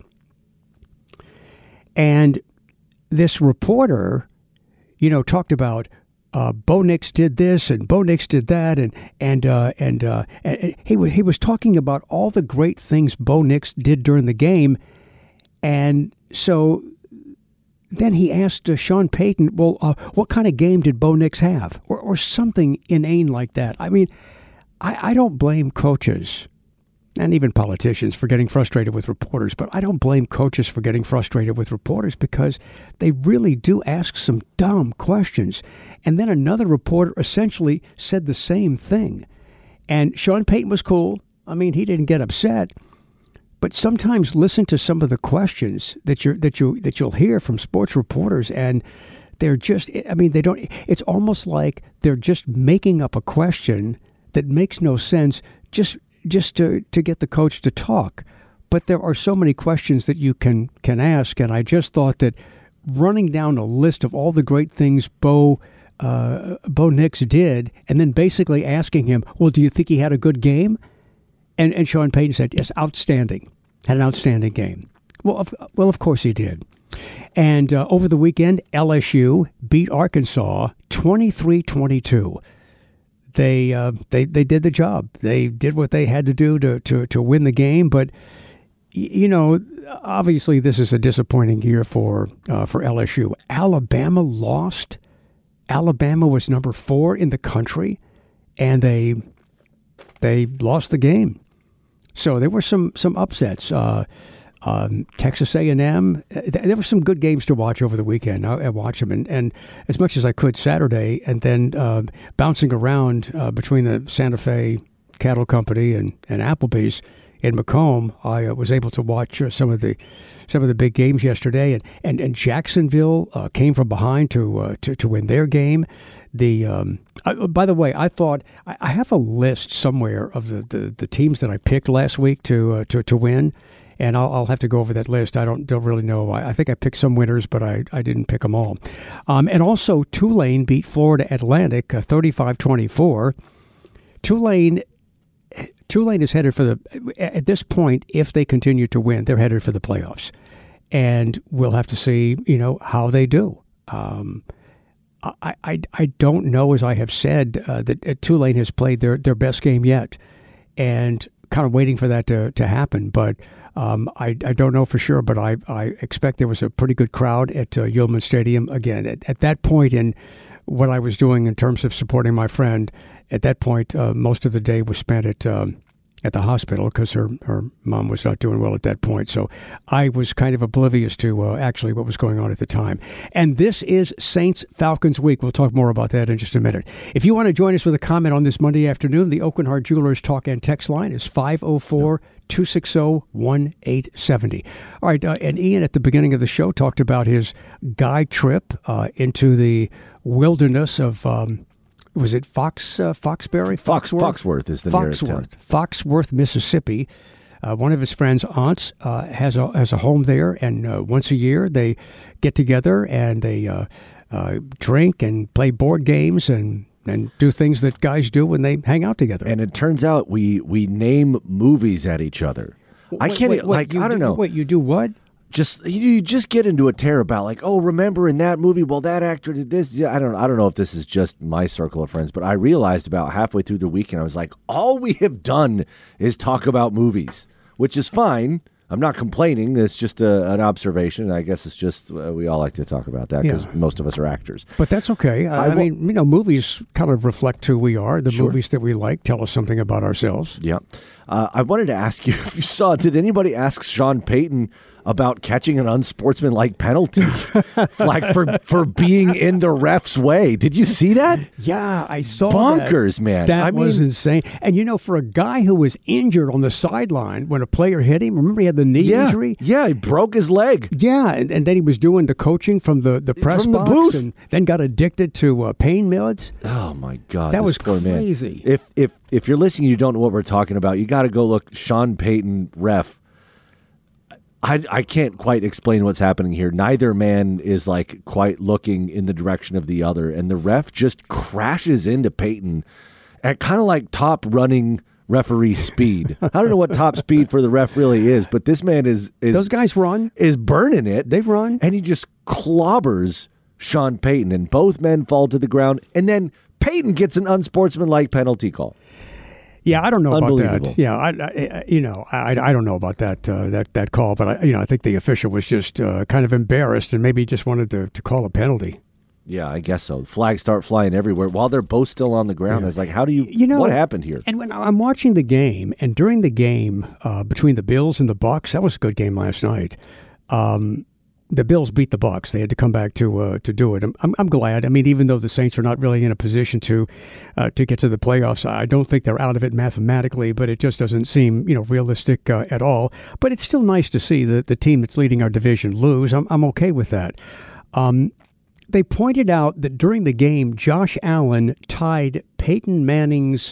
D: and this reporter, you know, talked about. Uh, Bo Nix did this and Bo Nix did that, and and uh, and, uh, and he was he was talking about all the great things Bo Nix did during the game, and so then he asked uh, Sean Payton, "Well, uh, what kind of game did Bo Nix have?" or or something inane like that. I mean, I, I don't blame coaches and even politicians for getting frustrated with reporters, but I don't blame coaches for getting frustrated with reporters because they really do ask some dumb questions. And then another reporter essentially said the same thing. And Sean Payton was cool. I mean, he didn't get upset. But sometimes listen to some of the questions that you that you that you'll hear from sports reporters, and they're just, I mean, they don't, it's almost like they're just making up a question that makes no sense just just to, to get the coach to talk. But there are so many questions that you can, can ask, and I just thought that running down a list of all the great things Bo uh, Bo Nix did, and then basically asking him, well, do you think he had a good game? And and Sean Payton said, yes, outstanding. Had an outstanding game. Well, of, well, of course he did. And uh, over the weekend, L S U beat Arkansas twenty-three twenty-two. They uh, they they did the job. They did what they had to do to to, to win the game. But you know, obviously, this is a disappointing year for uh, for L S U. Alabama lost. Alabama was number four in the country, and they they lost the game. So there were some some upsets. Uh, um, Texas A and M. There were some good games to watch over the weekend. I, I watched them, and, and as much as I could Saturday, and then uh, bouncing around uh, between the Santa Fe Cattle Company and, and Applebee's in Macomb, I uh, was able to watch uh, some of the some of the big games yesterday, and and, and Jacksonville uh, came from behind to, uh, to to win their game. The um, I, by the way, I thought I, I have a list somewhere of the, the, the teams that I picked last week to uh, to to win, and I'll, I'll have to go over that list. I don't don't really know. I, I think I picked some winners, but I, I didn't pick them all. Um, and also Tulane beat Florida Atlantic uh, thirty-five twenty-four. Tulane. Tulane is headed for the, at this point, if they continue to win, they're headed for the playoffs. And we'll have to see, you know, how they do. Um, I, I, I don't know, as I have said, uh, that Tulane has played their, their best game yet. And kind of waiting for that to, to happen. But um, I, I don't know for sure, but I, I expect there was a pretty good crowd at uh, Yulman Stadium. Again, at, at that point in what I was doing in terms of supporting my friend, at that point, uh, most of the day was spent at um, at the hospital because her, her mom was not doing well at that point. So I was kind of oblivious to uh, actually what was going on at the time. And this is Saints-Falcons week. We'll talk more about that in just a minute. If you want to join us with a comment on this Monday afternoon, the Oakland Heart Jewelers talk and text line is five oh four, two six oh, one eight seven oh. All right, uh, and Ian at the beginning of the show talked about his guide trip uh, into the wilderness of... Um, Was it Fox, uh, Foxbury?
E: Fox,
D: Foxworth?
E: Foxworth is the nearest town.
D: Foxworth, Mississippi. Uh, one of his friend's aunts uh, has a has a home there, and uh, once a year they get together and they uh, uh, drink and play board games and, and do things that guys do when they hang out together.
E: And it turns out we we name movies at each other.
D: Wait,
E: I can't
D: wait, wait,
E: like
D: you
E: I don't
D: do,
E: know.
D: Wait, you do what?
E: just you just get into a tear about like, oh, remember in that movie, well, that actor did this. Yeah, I don't I don't know if this is just my circle of friends, but I realized about halfway through the weekend, I was like, all we have done is talk about movies, which is fine. I'm not complaining. It's just a, an observation. I guess it's just uh, we all like to talk about that because
D: Yeah.
E: most of us are actors.
D: But that's okay. I,
E: I
D: I
E: will-
D: mean, you know, movies kind of reflect who we are. The
E: Sure.
D: movies that we like tell us something about ourselves.
E: Yeah. Uh, I wanted to ask you if you saw, did anybody ask Sean Payton about catching an unsportsmanlike penalty flag for, for being in the ref's way? Did you see that?
D: Yeah, I saw
E: Bonkers,
D: that.
E: man.
D: That
E: I
D: was
E: mean-
D: insane. And, you know, for a guy who was injured on the sideline when a player hit him, remember he had the knee
E: Yeah.
D: injury?
E: Yeah, he broke his leg.
D: Yeah, and, and then he was doing the coaching from the, the press
E: From the
D: box
E: booth.
D: and then got addicted to uh, pain meds.
E: Oh my God,
D: That
E: this
D: was
E: poor man.
D: crazy.
E: If if if you're listening, you don't know what we're talking about. You got to go look Sean Payton ref. I I can't quite explain what's happening here. Neither man is like quite looking in the direction of the other, and the ref just crashes into Payton at kind of like top running referee speed. I don't know what top speed for the ref really is, but this man is is
D: Those guys run.
E: is burning it.
D: They run.
E: And he just clobbers Sean Payton, and both men fall to the ground. And then Payton gets an unsportsmanlike penalty call.
D: Yeah, I don't know about
E: Unbelievable.
D: that. Yeah, I, I you know, I, I don't know about that uh, that that call, but I, you know, I think the official was just uh, kind of embarrassed and maybe just wanted to, to call a penalty.
E: Yeah, I guess so. Flags start flying everywhere while they're both still on the ground.
D: Yeah.
E: It's like, how do you,
D: You know,
E: what happened here?
D: And when I'm watching the game, and during the game uh, between the Bills and the Bucks, that was a good game last night. Um, the Bills beat the Bucks. They had to come back to uh, to do it. I'm, I'm I'm glad. I mean, even though the Saints are not really in a position to uh, to get to the playoffs, I don't think they're out of it mathematically. But it just doesn't seem you know realistic uh, at all. But it's still nice to see the the team that's leading our division lose. I'm I'm okay with that. Um, They pointed out that during the game, Josh Allen tied Peyton Manning's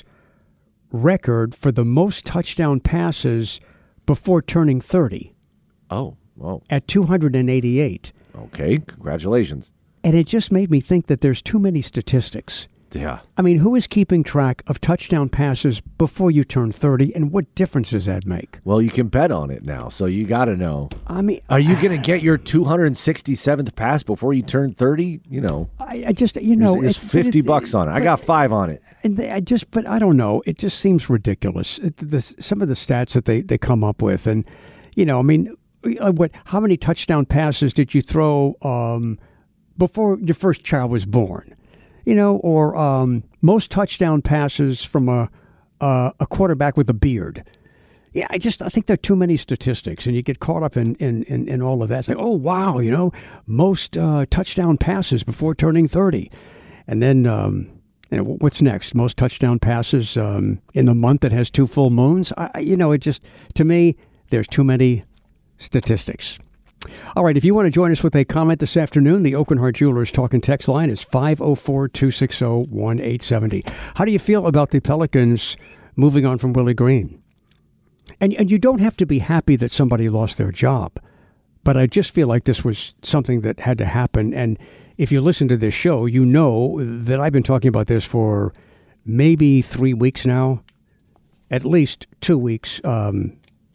D: record for the most touchdown passes before turning thirty
E: Oh, well,
D: at two hundred eighty-eight.
E: okay. Congratulations.
D: And it just made me think that there's too many statistics.
E: Yeah.
D: I mean, who is keeping track of touchdown passes before you turn thirty, and what difference does that make?
E: Well, you can bet on it now, so you got to know.
D: I mean,
E: Are you going to get your two hundred sixty-seventh pass before you turn thirty? You know,
D: I, I just, you know,
E: there's, there's fifty bucks on it. I got five on it.
D: And they, I just, but I don't know. It just seems ridiculous. It, the, some of the stats that they, they come up with, and you know, I mean, uh, what? How many touchdown passes did you throw um, before your first child was born? You know, or um, most touchdown passes from a uh, a quarterback with a beard. Yeah, I just I think there are too many statistics, and you get caught up in in, in, in all of that. It's like, oh wow, you know, most uh, touchdown passes before turning thirty, and then. Um, You know, what's next? Most touchdown passes um, in the month that has two full moons? I, you know, it just, to me, there's too many statistics. All right, if you want to join us with a comment this afternoon, the Oakenhart Jewelers Talk and Text line is five oh four, two six oh, one eight seven oh. How do you feel about the Pelicans moving on from Willie Green? And, and you don't have to be happy that somebody lost their job, but I just feel like this was something that had to happen. And if you listen to this show, you know that I've been talking about this for maybe three weeks now, at least two weeks, um,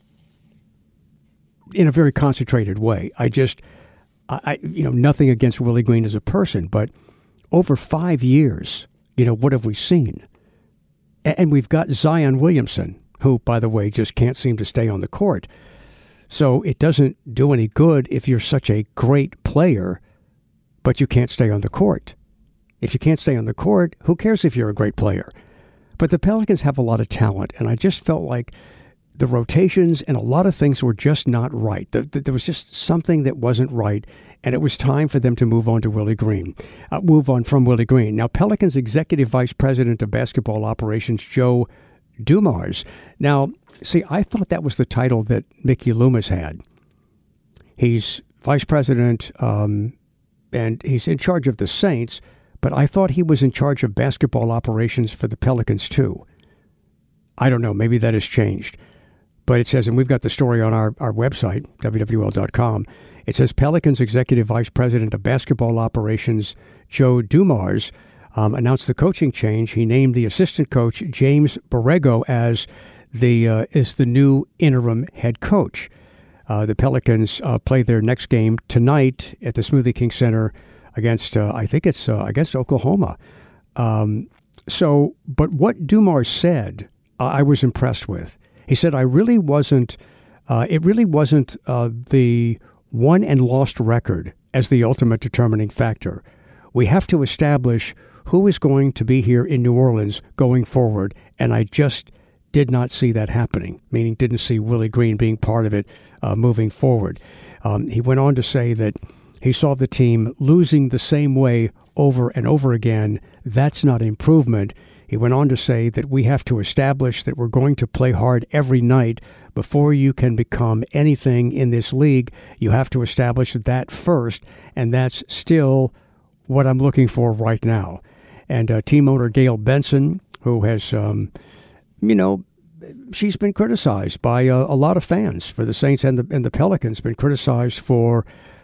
D: in a very concentrated way. I just, I, I, you know, nothing against Willie Green as a person, but over five years, you know, what have we seen? And, and we've got Zion Williamson, who, by the way, just can't seem to stay on the court. So it doesn't do any good if you're such a great player, but you can't stay on the court. If you can't stay on the court, who cares if you're a great player? But the Pelicans have a lot of talent, and I just felt like the rotations and a lot of things were just not right. The, the, there was just something that wasn't right, and it was time for them to move on to Willie Green, uh, move on from Willie Green. Now, Pelicans Executive Vice President of Basketball Operations, Joe Dumars. Now, see, I thought that was the title that Mickey Loomis had. He's Vice President, um, and he's in charge of the Saints, but I thought he was in charge of basketball operations for the Pelicans, too. I don't know. Maybe that has changed. But it says, and we've got the story on our, our website, W W L dot com. It says Pelicans Executive Vice President of Basketball Operations, Joe Dumars, um, announced the coaching change. He named the assistant coach, James Borrego, as the uh, is the new interim head coach. Uh, the Pelicans uh, play their next game tonight at the Smoothie King Center against, uh, I think it's uh, against Oklahoma. Um, so, but what Dumars said, uh, I was impressed with. He said, I really wasn't, uh, it really wasn't uh, the won and lost record as the ultimate determining factor. We have to establish who is going to be here in New Orleans going forward, and I just did not see that happening, meaning didn't see Willie Green being part of it uh, moving forward. Um, he went on to say that he saw the team losing the same way over and over again. That's not improvement. He went on to say that we have to establish that we're going to play hard every night. Before you can become anything in this league, you have to establish that first, and that's still what I'm looking for right now. And uh, team owner Gail Benson, who has, um, you know, she's been criticized by uh, a lot of fans for the Saints and the, and the Pelicans, been criticized for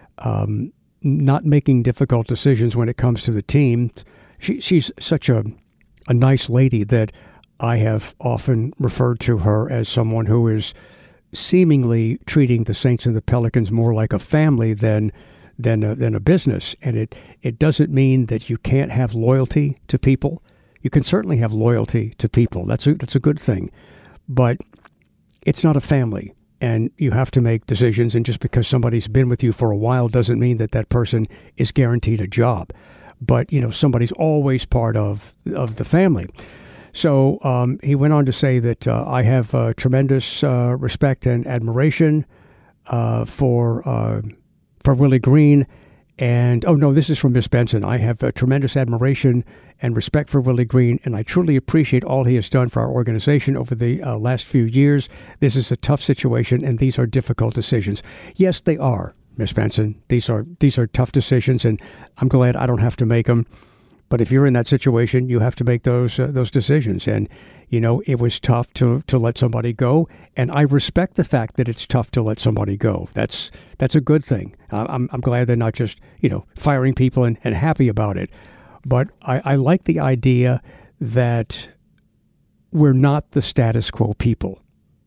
D: um, not making difficult decisions when it comes to the team. She, she's such a, a nice lady that I have often referred to her as someone who is seemingly treating the Saints and the Pelicans more like a family than than a, than a business. And it, it doesn't mean that you can't have loyalty to people. You can certainly have loyalty to people. That's a, that's a good thing. But it's not a family, and you have to make decisions. And just because somebody's been with you for a while doesn't mean that that person is guaranteed a job. But, you know, somebody's always part of, of the family. So um, he went on to say that uh, I have uh, tremendous uh, respect and admiration uh, for uh, for Willie Green. And, oh, no, this is from Miss Benson. I have uh, tremendous admiration and respect for Willie Green, and I truly appreciate all he has done for our organization over the uh, last few years. This is a tough situation, and these are difficult decisions. Yes, they are, Miss Benson. These are these are tough decisions, and I'm glad I don't have to make them. But if you're in that situation, you have to make those uh, those decisions. And, you know, it was tough to, to let somebody go. And I respect the fact that it's tough to let somebody go. That's that's a good thing. Uh, I'm I'm glad they're not just, you know, firing people and, and happy about it. But I, I like the idea that we're not the status quo people.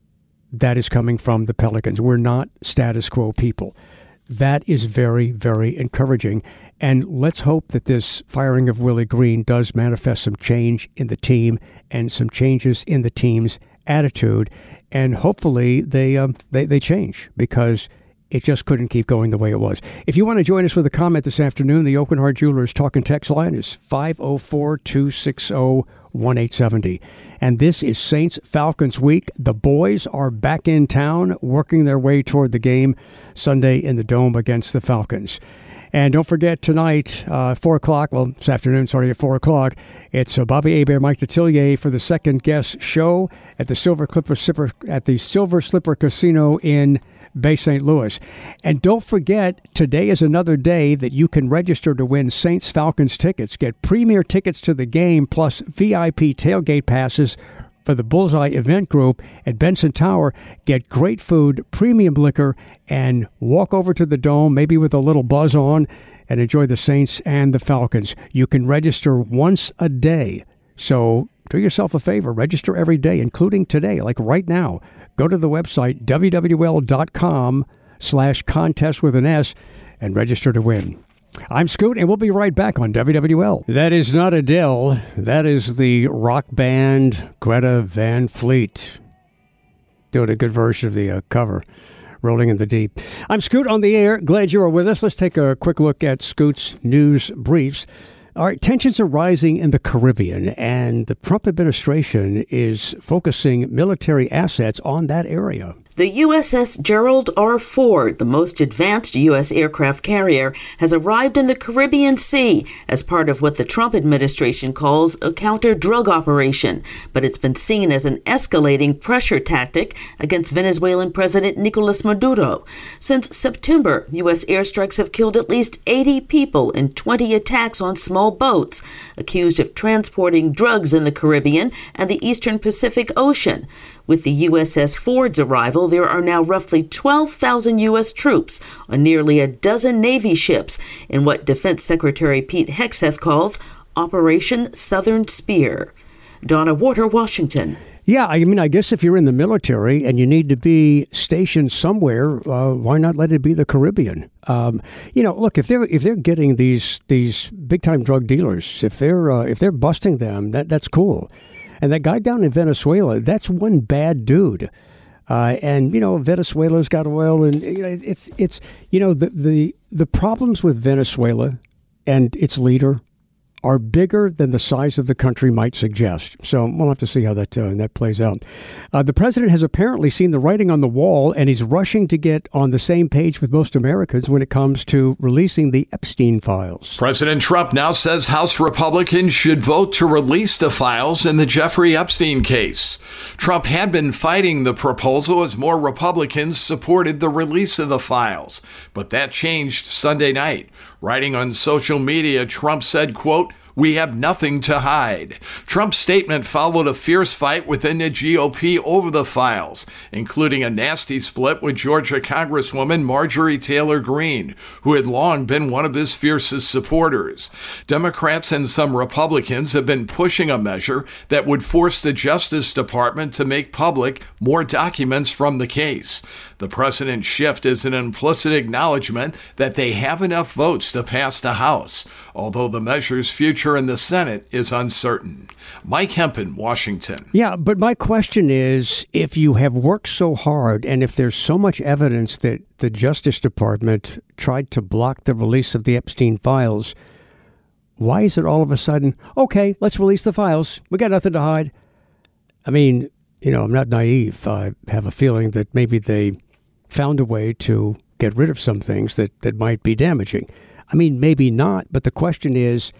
D: That is coming from the Pelicans. We're not status quo people. That is very, very encouraging. And let's hope that this firing of Willie Green does manifest some change in the team and some changes in the team's attitude. And hopefully they um, they, they change, because it just couldn't keep going the way it was. If you want to join us with a comment this afternoon, the Oaken Heart Jewelers talk and text line is five oh four, two six zero, one eight seven zero. And this is Saints Falcons week. The boys are back in town, working their way toward the game Sunday in the Dome against the Falcons. And don't forget tonight, uh, four o'clock, well, this afternoon, sorry, at four o'clock, it's uh, Bobby Hebert, Mike Detillier for the second guest show at the Silver Clipper Slipper, at the Silver Slipper Casino in Bay Saint Louis. And don't forget, today is another day that you can register to win Saints Falcons tickets. Get premier tickets to the game plus V I P tailgate passes for the Bullseye event group at Benson Tower. Get great food, premium liquor, and walk over to the Dome, maybe with a little buzz on, and enjoy the Saints and the Falcons. You can register once a day. So do yourself a favor. Register every day, including today, like right now. Go to the website, w w l dot com slash contest with an S, and register to win. I'm Scoot, and we'll be right back on W W L. That is not Adele. That is the rock band Greta Van Fleet. Doing a good version of the uh, cover, Rolling in the Deep. I'm Scoot on the air. Glad you are with us. Let's take a quick look at Scoot's news briefs. All right, tensions are rising in the Caribbean, and the Trump administration is focusing military assets on that area.
F: The U S S Gerald R. Ford, the most advanced U S aircraft carrier, has arrived in the Caribbean Sea as part of what the Trump administration calls a counter-drug operation. But it's been seen as an escalating pressure tactic against Venezuelan President Nicolas Maduro. Since September, U S airstrikes have killed at least eighty people in twenty attacks on small boats, accused of transporting drugs in the Caribbean and the Eastern Pacific Ocean. With the U S S Ford's arrival, there are now roughly twelve thousand U S troops on nearly a dozen Navy ships in what Defense Secretary Pete Hegseth calls Operation Southern Spear. Donna Warter, Washington.
D: Yeah, I mean, I guess if you're in the military and you need to be stationed somewhere, uh, why not let it be the Caribbean? Um, you know, look, if they're if they're getting these these big time drug dealers, if they're uh, if they're busting them, that that's cool. And that guy down in Venezuela, that's one bad dude. Uh, and you know, Venezuela's got oil, and you know, it's it's you know the the the problems with Venezuela and its leader are bigger than the size of the country might suggest. So we'll have to see how that uh, that plays out. Uh, the president has apparently seen the writing on the wall, and he's rushing to get on the same page with most Americans when it comes to releasing the Epstein files.
G: President Trump now says House Republicans should vote to release the files in the Jeffrey Epstein case. Trump had been fighting the proposal as more Republicans supported the release of the files, but that changed Sunday night. Writing on social media, Trump said, quote, "We have nothing to hide." Trump's statement followed a fierce fight within the G O P over the files, including a nasty split with Georgia Congresswoman Marjorie Taylor Greene, who had long been one of his fiercest supporters. Democrats and some Republicans have been pushing a measure that would force the Justice Department to make public more documents from the case. The president's shift is an implicit acknowledgement that they have enough votes to pass the House, although the measure's future in the Senate is uncertain. Mike Hempen, Washington.
D: Yeah, but my question is, if you have worked so hard and if there's so much evidence that the Justice Department tried to block the release of the Epstein files, why is it all of a sudden, okay, let's release the files. We got nothing to hide. I mean, you know, I'm not naive. I have a feeling that maybe they found a way to get rid of some things that, that might be damaging. I mean, maybe not, but the question is,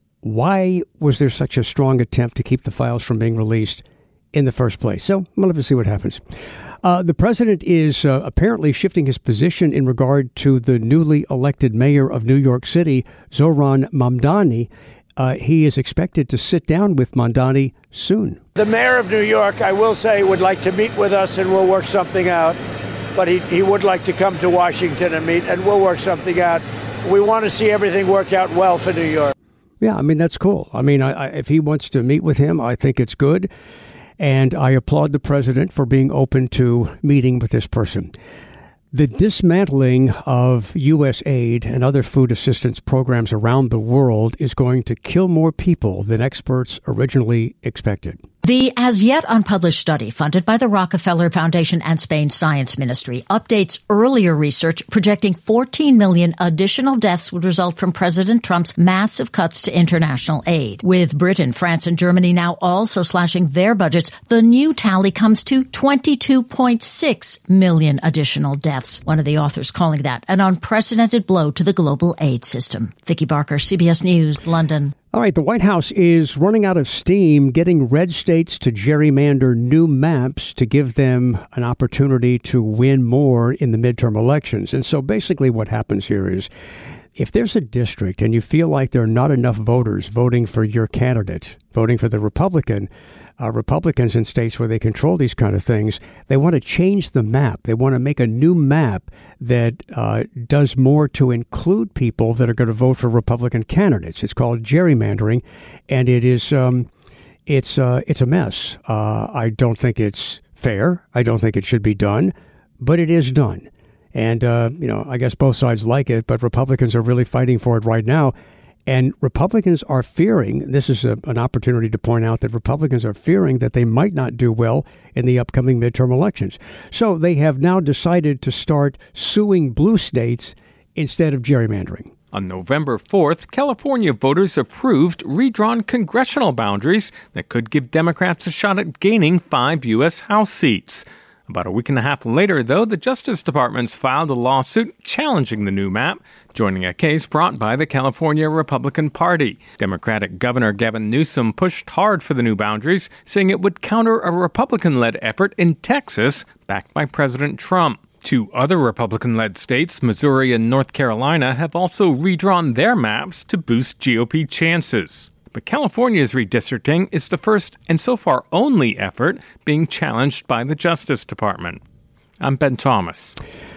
D: why was there such a strong attempt to keep the files from being released in the first place? So we'll have to see what happens. Uh, the president is uh, apparently shifting his position in regard to the newly elected mayor of New York City, Zohran Mamdani. Uh, he is expected to sit down with Mamdani soon.
H: The mayor of New York, I will say, would like to meet with us and we'll work something out. But he, he would like to come to Washington and meet, and we'll work something out. We want to see everything work out well for New York.
D: Yeah, I mean, that's cool. I mean, I, I, if he wants to meet with him, I think it's good. And I applaud the president for being open to meeting with this person. The dismantling of U S aid and other food assistance programs around the world is going to kill more people than experts originally expected.
I: The as-yet unpublished study funded by the Rockefeller Foundation and Spain's Science Ministry updates earlier research projecting fourteen million additional deaths would result from President Trump's massive cuts to international aid. With Britain, France, and Germany now also slashing their budgets, the new tally comes to twenty-two point six million additional deaths. One of the authors calling that an unprecedented blow to the global aid system. Vicki Barker, C B S News, London.
D: All right, the White House is running out of steam getting red states to gerrymander new maps to give them an opportunity to win more in the midterm elections. And so basically what happens here is if there's a district and you feel like there are not enough voters voting for your candidate, voting for the Republican, uh, Republicans in states where they control these kind of things, they want to change the map. They want to make a new map that uh, does more to include people that are going to vote for Republican candidates. It's called gerrymandering, and it is um, it's uh, it's a mess. Uh, I don't think it's fair. I don't think it should be done, but it is done. And, uh, you know, I guess both sides like it, but Republicans are really fighting for it right now. And Republicans are fearing, this is a, an opportunity to point out that Republicans are fearing that they might not do well in the upcoming midterm elections. So they have now decided to start suing blue states instead of gerrymandering.
J: On November fourth, California voters approved redrawn congressional boundaries that could give Democrats a shot at gaining five U S House seats. About a week and a half later, though, the Justice Department's filed a lawsuit challenging the new map, joining a case brought by the California Republican Party. Democratic Governor Gavin Newsom pushed hard for the new boundaries, saying it would counter a Republican-led effort in Texas, backed by President Trump. Two other Republican-led states, Missouri and North Carolina, have also redrawn their maps to boost G O P chances. But California's redistricting is the first and so far only effort being challenged by the Justice Department. I'm Ben Thomas.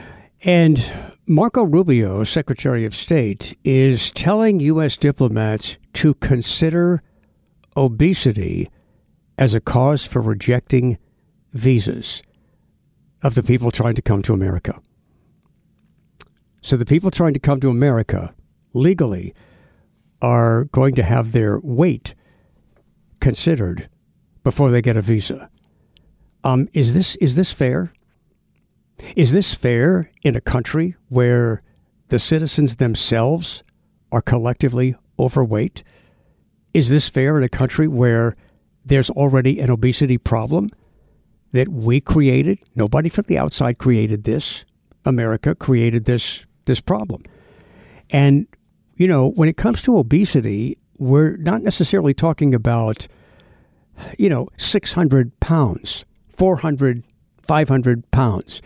D: And Marco Rubio, Secretary of State, is telling U S diplomats to consider obesity as a cause for rejecting visas of the people trying to come to America. So the people trying to come to America legally are going to have their weight considered before they get a visa. Um, is this is this fair? Is this fair in a country where the citizens themselves are collectively overweight? Is this fair in a country where there's already an obesity problem that we created? Nobody from the outside created this. America created this this problem. And, you know, when it comes to obesity, we're not necessarily talking about, you know, six hundred pounds, four hundred, five hundred pounds.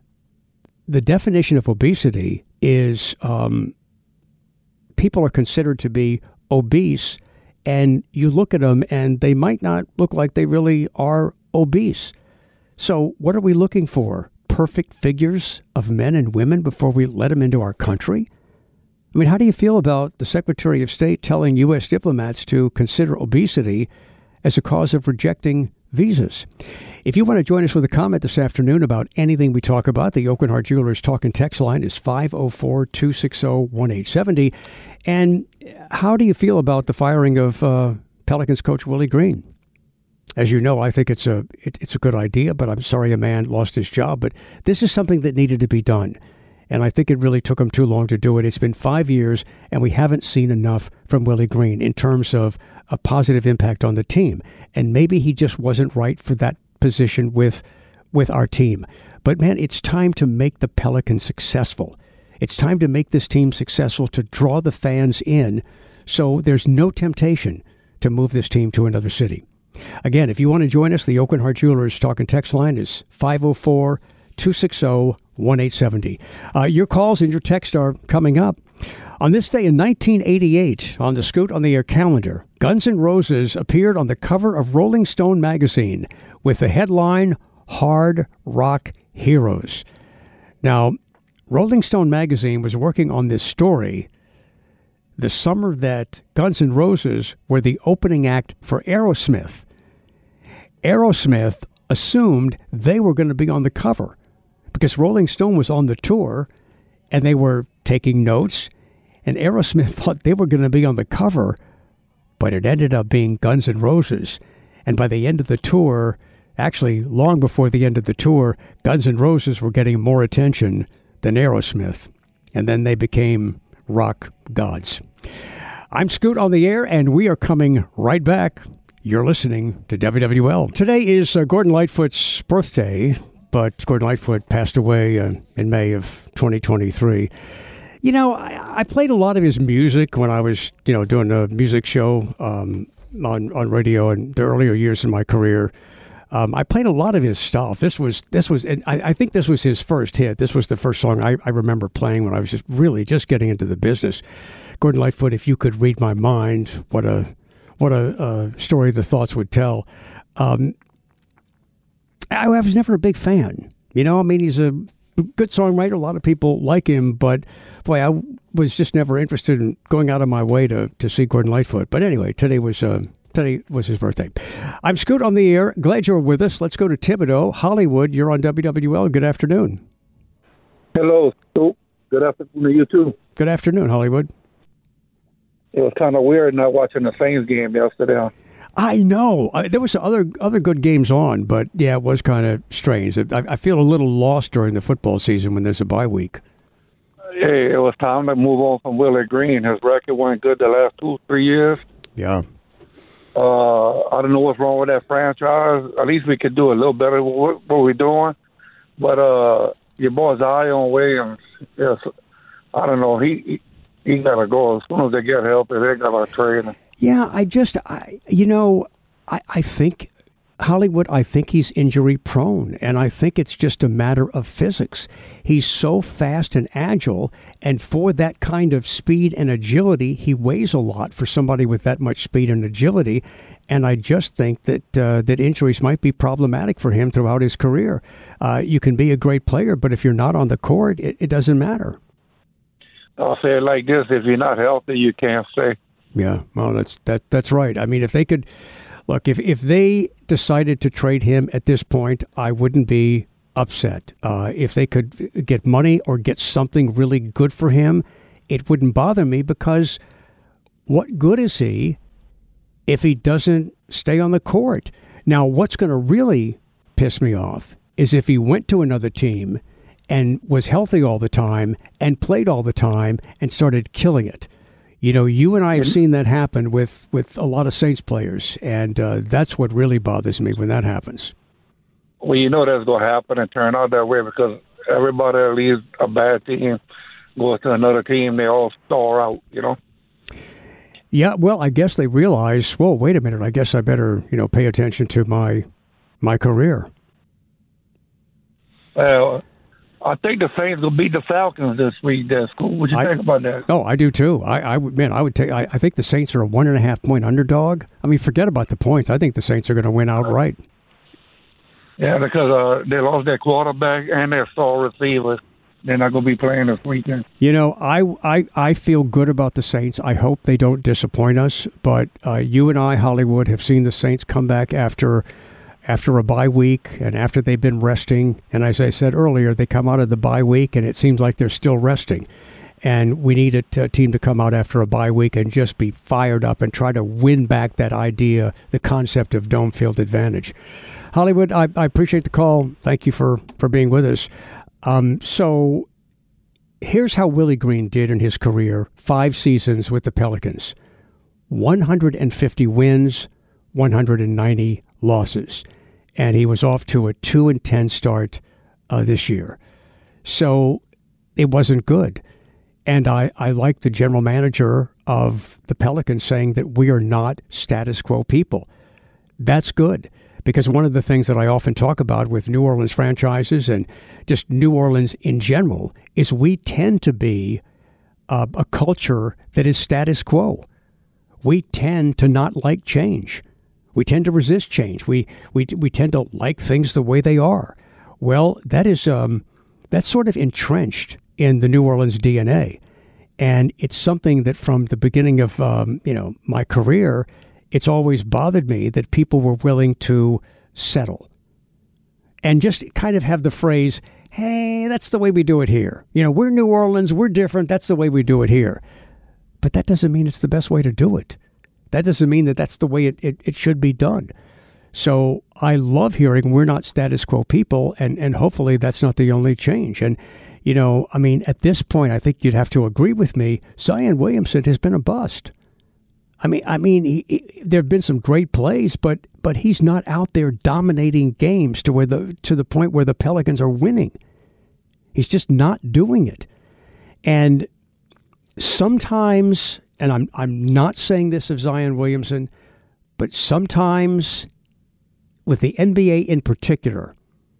D: The definition of obesity is um, people are considered to be obese, and you look at them and they might not look like they really are obese. So what are we looking for? Perfect figures of men and women before we let them into our country? I mean, how do you feel about the Secretary of State telling U S diplomats to consider obesity as a cause of rejecting visas? If you want to join us with a comment this afternoon about anything we talk about, the Aucoin Hart Jewelers talk and text line is five oh four, two six oh, one eight seven oh. And how do you feel about the firing of uh, Pelicans coach Willie Green? As you know, I think it's a it, it's a good idea, but I'm sorry a man lost his job. But this is something that needed to be done. And I think it really took him too long to do it. It's been five years, and we haven't seen enough from Willie Green in terms of a positive impact on the team. And maybe he just wasn't right for that position with with our team. But, man, it's time to make the Pelicans successful. It's time to make this team successful, to draw the fans in so there's no temptation to move this team to another city. Again, if you want to join us, the Aucoin Hart Jewelers talk and text line is five oh four, two six oh, one eight seven oh. Uh, your calls and your texts are coming up. On this day in nineteen eighty-eight, on the Scoot on the Air calendar, Guns N' Roses appeared on the cover of Rolling Stone magazine with the headline, Hard Rock Heroes. Now, Rolling Stone magazine was working on this story the summer that Guns N' Roses were the opening act for Aerosmith. Aerosmith assumed they were going to be on the cover because Rolling Stone was on the tour and they were taking notes, and Aerosmith thought they were going to be on the cover, but it ended up being Guns N' Roses. And by the end of the tour, actually long before the end of the tour, Guns N' Roses were getting more attention than Aerosmith. And then they became rock gods. I'm Scoot on the Air, and we are coming right back. You're listening to W W L. Today is uh, Gordon Lightfoot's birthday, but Gordon Lightfoot passed away uh, in May of twenty twenty-three. You know, I, I played a lot of his music when I was, you know, doing a music show um, on on radio in the earlier years of my career. Um, I played a lot of his stuff. This was this was, and I, I think this was his first hit. This was the first song I, I remember playing when I was just really just getting into the business. Gordon Lightfoot, if you could read my mind, what a what a uh, story the thoughts would tell. Um, I, I was never a big fan. You know, I mean, he's a good songwriter. A lot of people like him, but boy, I was just never interested in going out of my way to to see Gordon Lightfoot. But anyway, today was. Uh, Today was his birthday. I'm Scoot on the Air. Glad you're with us. Let's go to Thibodaux. Hollywood, you're on W W L. Good afternoon.
K: Hello, Scoot. Good afternoon to you, too.
D: Good afternoon, Hollywood.
K: It was kind of weird not watching the Saints game yesterday.
D: I know. Uh, there was other other good games on, but, yeah, it was kind of strange. I, I feel a little lost during the football season when there's a bye week.
K: Hey, it was time to move on from Willie Green. His record went good the last two, three years.
D: Yeah.
K: Uh, I don't know what's wrong with that franchise. At least we could do a little better with what, what we're doing. But uh, your boy Zion Williams, yes, I don't know. He he, he got to go as soon as they get healthy. They got to trade him.
D: Yeah, I just, I, you know, I, I think Hollywood, I think he's injury prone, and I think it's just a matter of physics. He's so fast and agile, and for that kind of speed and agility, he weighs a lot for somebody with that much speed and agility, and I just think that uh, that injuries might be problematic for him throughout his career. Uh, you can be a great player, but if you're not on the court, it, it doesn't matter.
K: I'll say it like this, if you're not healthy, you can't stay.
D: Yeah, well, that's that. That's right. I mean, if they could... look, if, if they decided to trade him at this point, I wouldn't be upset. Uh, if they could get money or get something really good for him, it wouldn't bother me, because what good is he if he doesn't stay on the court? Now, what's going to really piss me off is if he went to another team and was healthy all the time and played all the time and started killing it. You know, you and I have seen that happen with, with a lot of Saints players, and uh, that's what really bothers me when that happens.
K: Well, you know that's going to happen and turn out that way, because everybody that leaves a bad team goes to another team, they all star out, you know?
D: Yeah, well, I guess they realize, well, wait a minute, I guess I better, you know, pay attention to my my career.
K: Well, I think the Saints will beat the Falcons this week. That's cool. What do you I, think about that?
D: Oh, I do too. I, I would, man, I would take. I, I think the Saints are a one and a half point underdog. I mean, forget about the points. I think the Saints are going to win outright.
K: Yeah, because uh, they lost their quarterback and their star receiver. They're not going to be playing this weekend.
D: You know, I, I, I feel good about the Saints. I hope they don't disappoint us. But uh, you and I, Hollywood, have seen the Saints come back after after a bye week and after they've been resting. And as I said earlier, they come out of the bye week and it seems like they're still resting. And we need a, t- a team to come out after a bye week and just be fired up and try to win back that idea, the concept of dome field advantage. Hollywood, I, I appreciate the call. Thank you for, for being with us. Um, so here's how Willie Green did in his career, five seasons with the Pelicans. one hundred fifty wins, one hundred ninety losses. And he was off to a two and ten start uh, this year. So it wasn't good. And I, I like the general manager of the Pelicans saying that we are not status quo people. That's good. Because one of the things that I often talk about with New Orleans franchises and just New Orleans in general is we tend to be a, a culture that is status quo. We tend to not like change. We tend to resist change. We we we tend to like things the way they are. Well, that is um, that's sort of entrenched in the New Orleans D N A, and it's something that from the beginning of um, you know my career, it's always bothered me that people were willing to settle and just kind of have the phrase, hey, that's the way we do it here. You know, we're New Orleans, we're different, that's the way we do it here. But that doesn't mean it's the best way to do it. That doesn't mean that that's the way it, it, it should be done. So I love hearing we're not status quo people, and, and hopefully that's not the only change. And, you know, I mean, at this point, I think you'd have to agree with me, Zion Williamson has been a bust. I mean, I mean, he, he, there have been some great plays, but but he's not out there dominating games to where the to the point where the Pelicans are winning. He's just not doing it. And sometimes, and I'm I'm not saying this of Zion Williamson, but sometimes with the N B A in particular,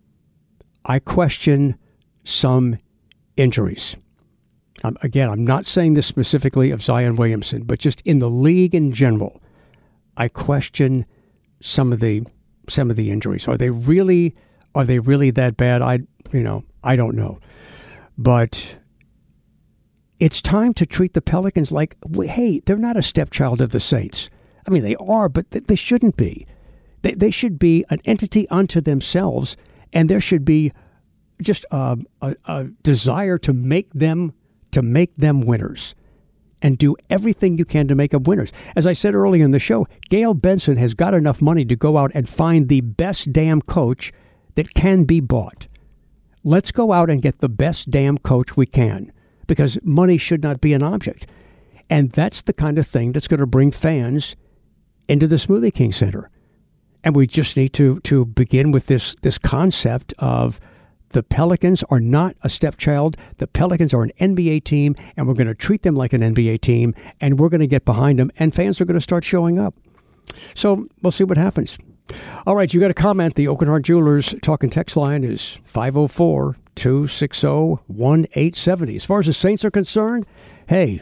D: I question some injuries. Um, again, I'm not saying this specifically of Zion Williamson, but just in the league in general, I question some of the some of the injuries. Are they really are they really that bad? I you know I don't know, but it's time to treat the Pelicans like, hey, they're not a stepchild of the Saints. I mean, they are, but they shouldn't be. They they should be an entity unto themselves, and there should be just a, a, a desire to make them. to make them winners and do everything you can to make them winners. As I said earlier in the show, Gail Benson has got enough money to go out and find the best damn coach that can be bought. Let's go out and get the best damn coach we can, because money should not be an object. And that's the kind of thing that's going to bring fans into the Smoothie King Center. And we just need to to begin with this this concept of the Pelicans are not a stepchild. The Pelicans are an N B A team, and we're going to treat them like an N B A team, and we're going to get behind them, and fans are going to start showing up. So we'll see what happens. All right, you got a comment. The Oak and Hart Jewelers talking text line is five oh four, two six oh, one eight seven oh. As far as the Saints are concerned, hey,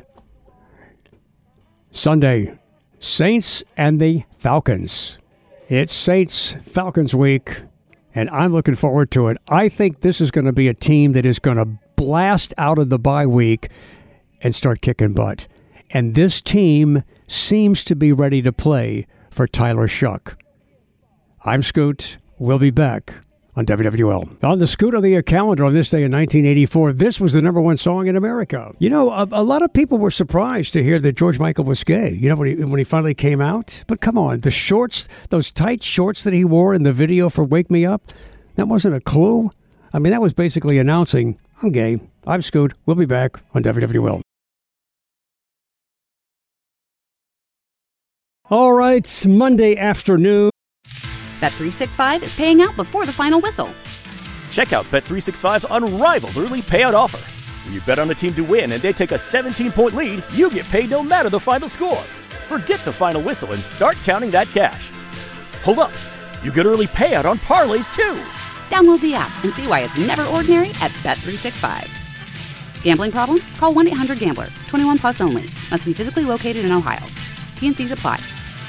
D: Sunday, Saints and the Falcons. It's Saints-Falcons week. And I'm looking forward to it. I think this is going to be a team that is going to blast out of the bye week and start kicking butt. And this team seems to be ready to play for Tyler Shuck. I'm Scoot. We'll be back on W W L. On the Scoot on the Air calendar on this day in nineteen eighty-four, this was the number one song in America. You know, a, a lot of people were surprised to hear that George Michael was gay, you know, when he, when he finally came out. But come on, the shorts, those tight shorts that he wore in the video for Wake Me Up, that wasn't a clue. I mean, that was basically announcing, I'm gay. I'm Scoot. We'll be back on W W L. All right, Monday afternoon.
A: Bet three sixty-five is paying out before the final whistle.
B: Check out Bet three sixty-five's unrivaled early payout offer. When you bet on a team to win and they take a seventeen-point lead, you get paid no matter the final score. Forget the final whistle and start counting that cash. Hold up. You get early payout on parlays, too.
A: Download the app and see why it's never ordinary at Bet three sixty-five. Gambling problem? Call one eight hundred gambler. twenty-one plus only. Must be physically located in Ohio. T N Cs apply.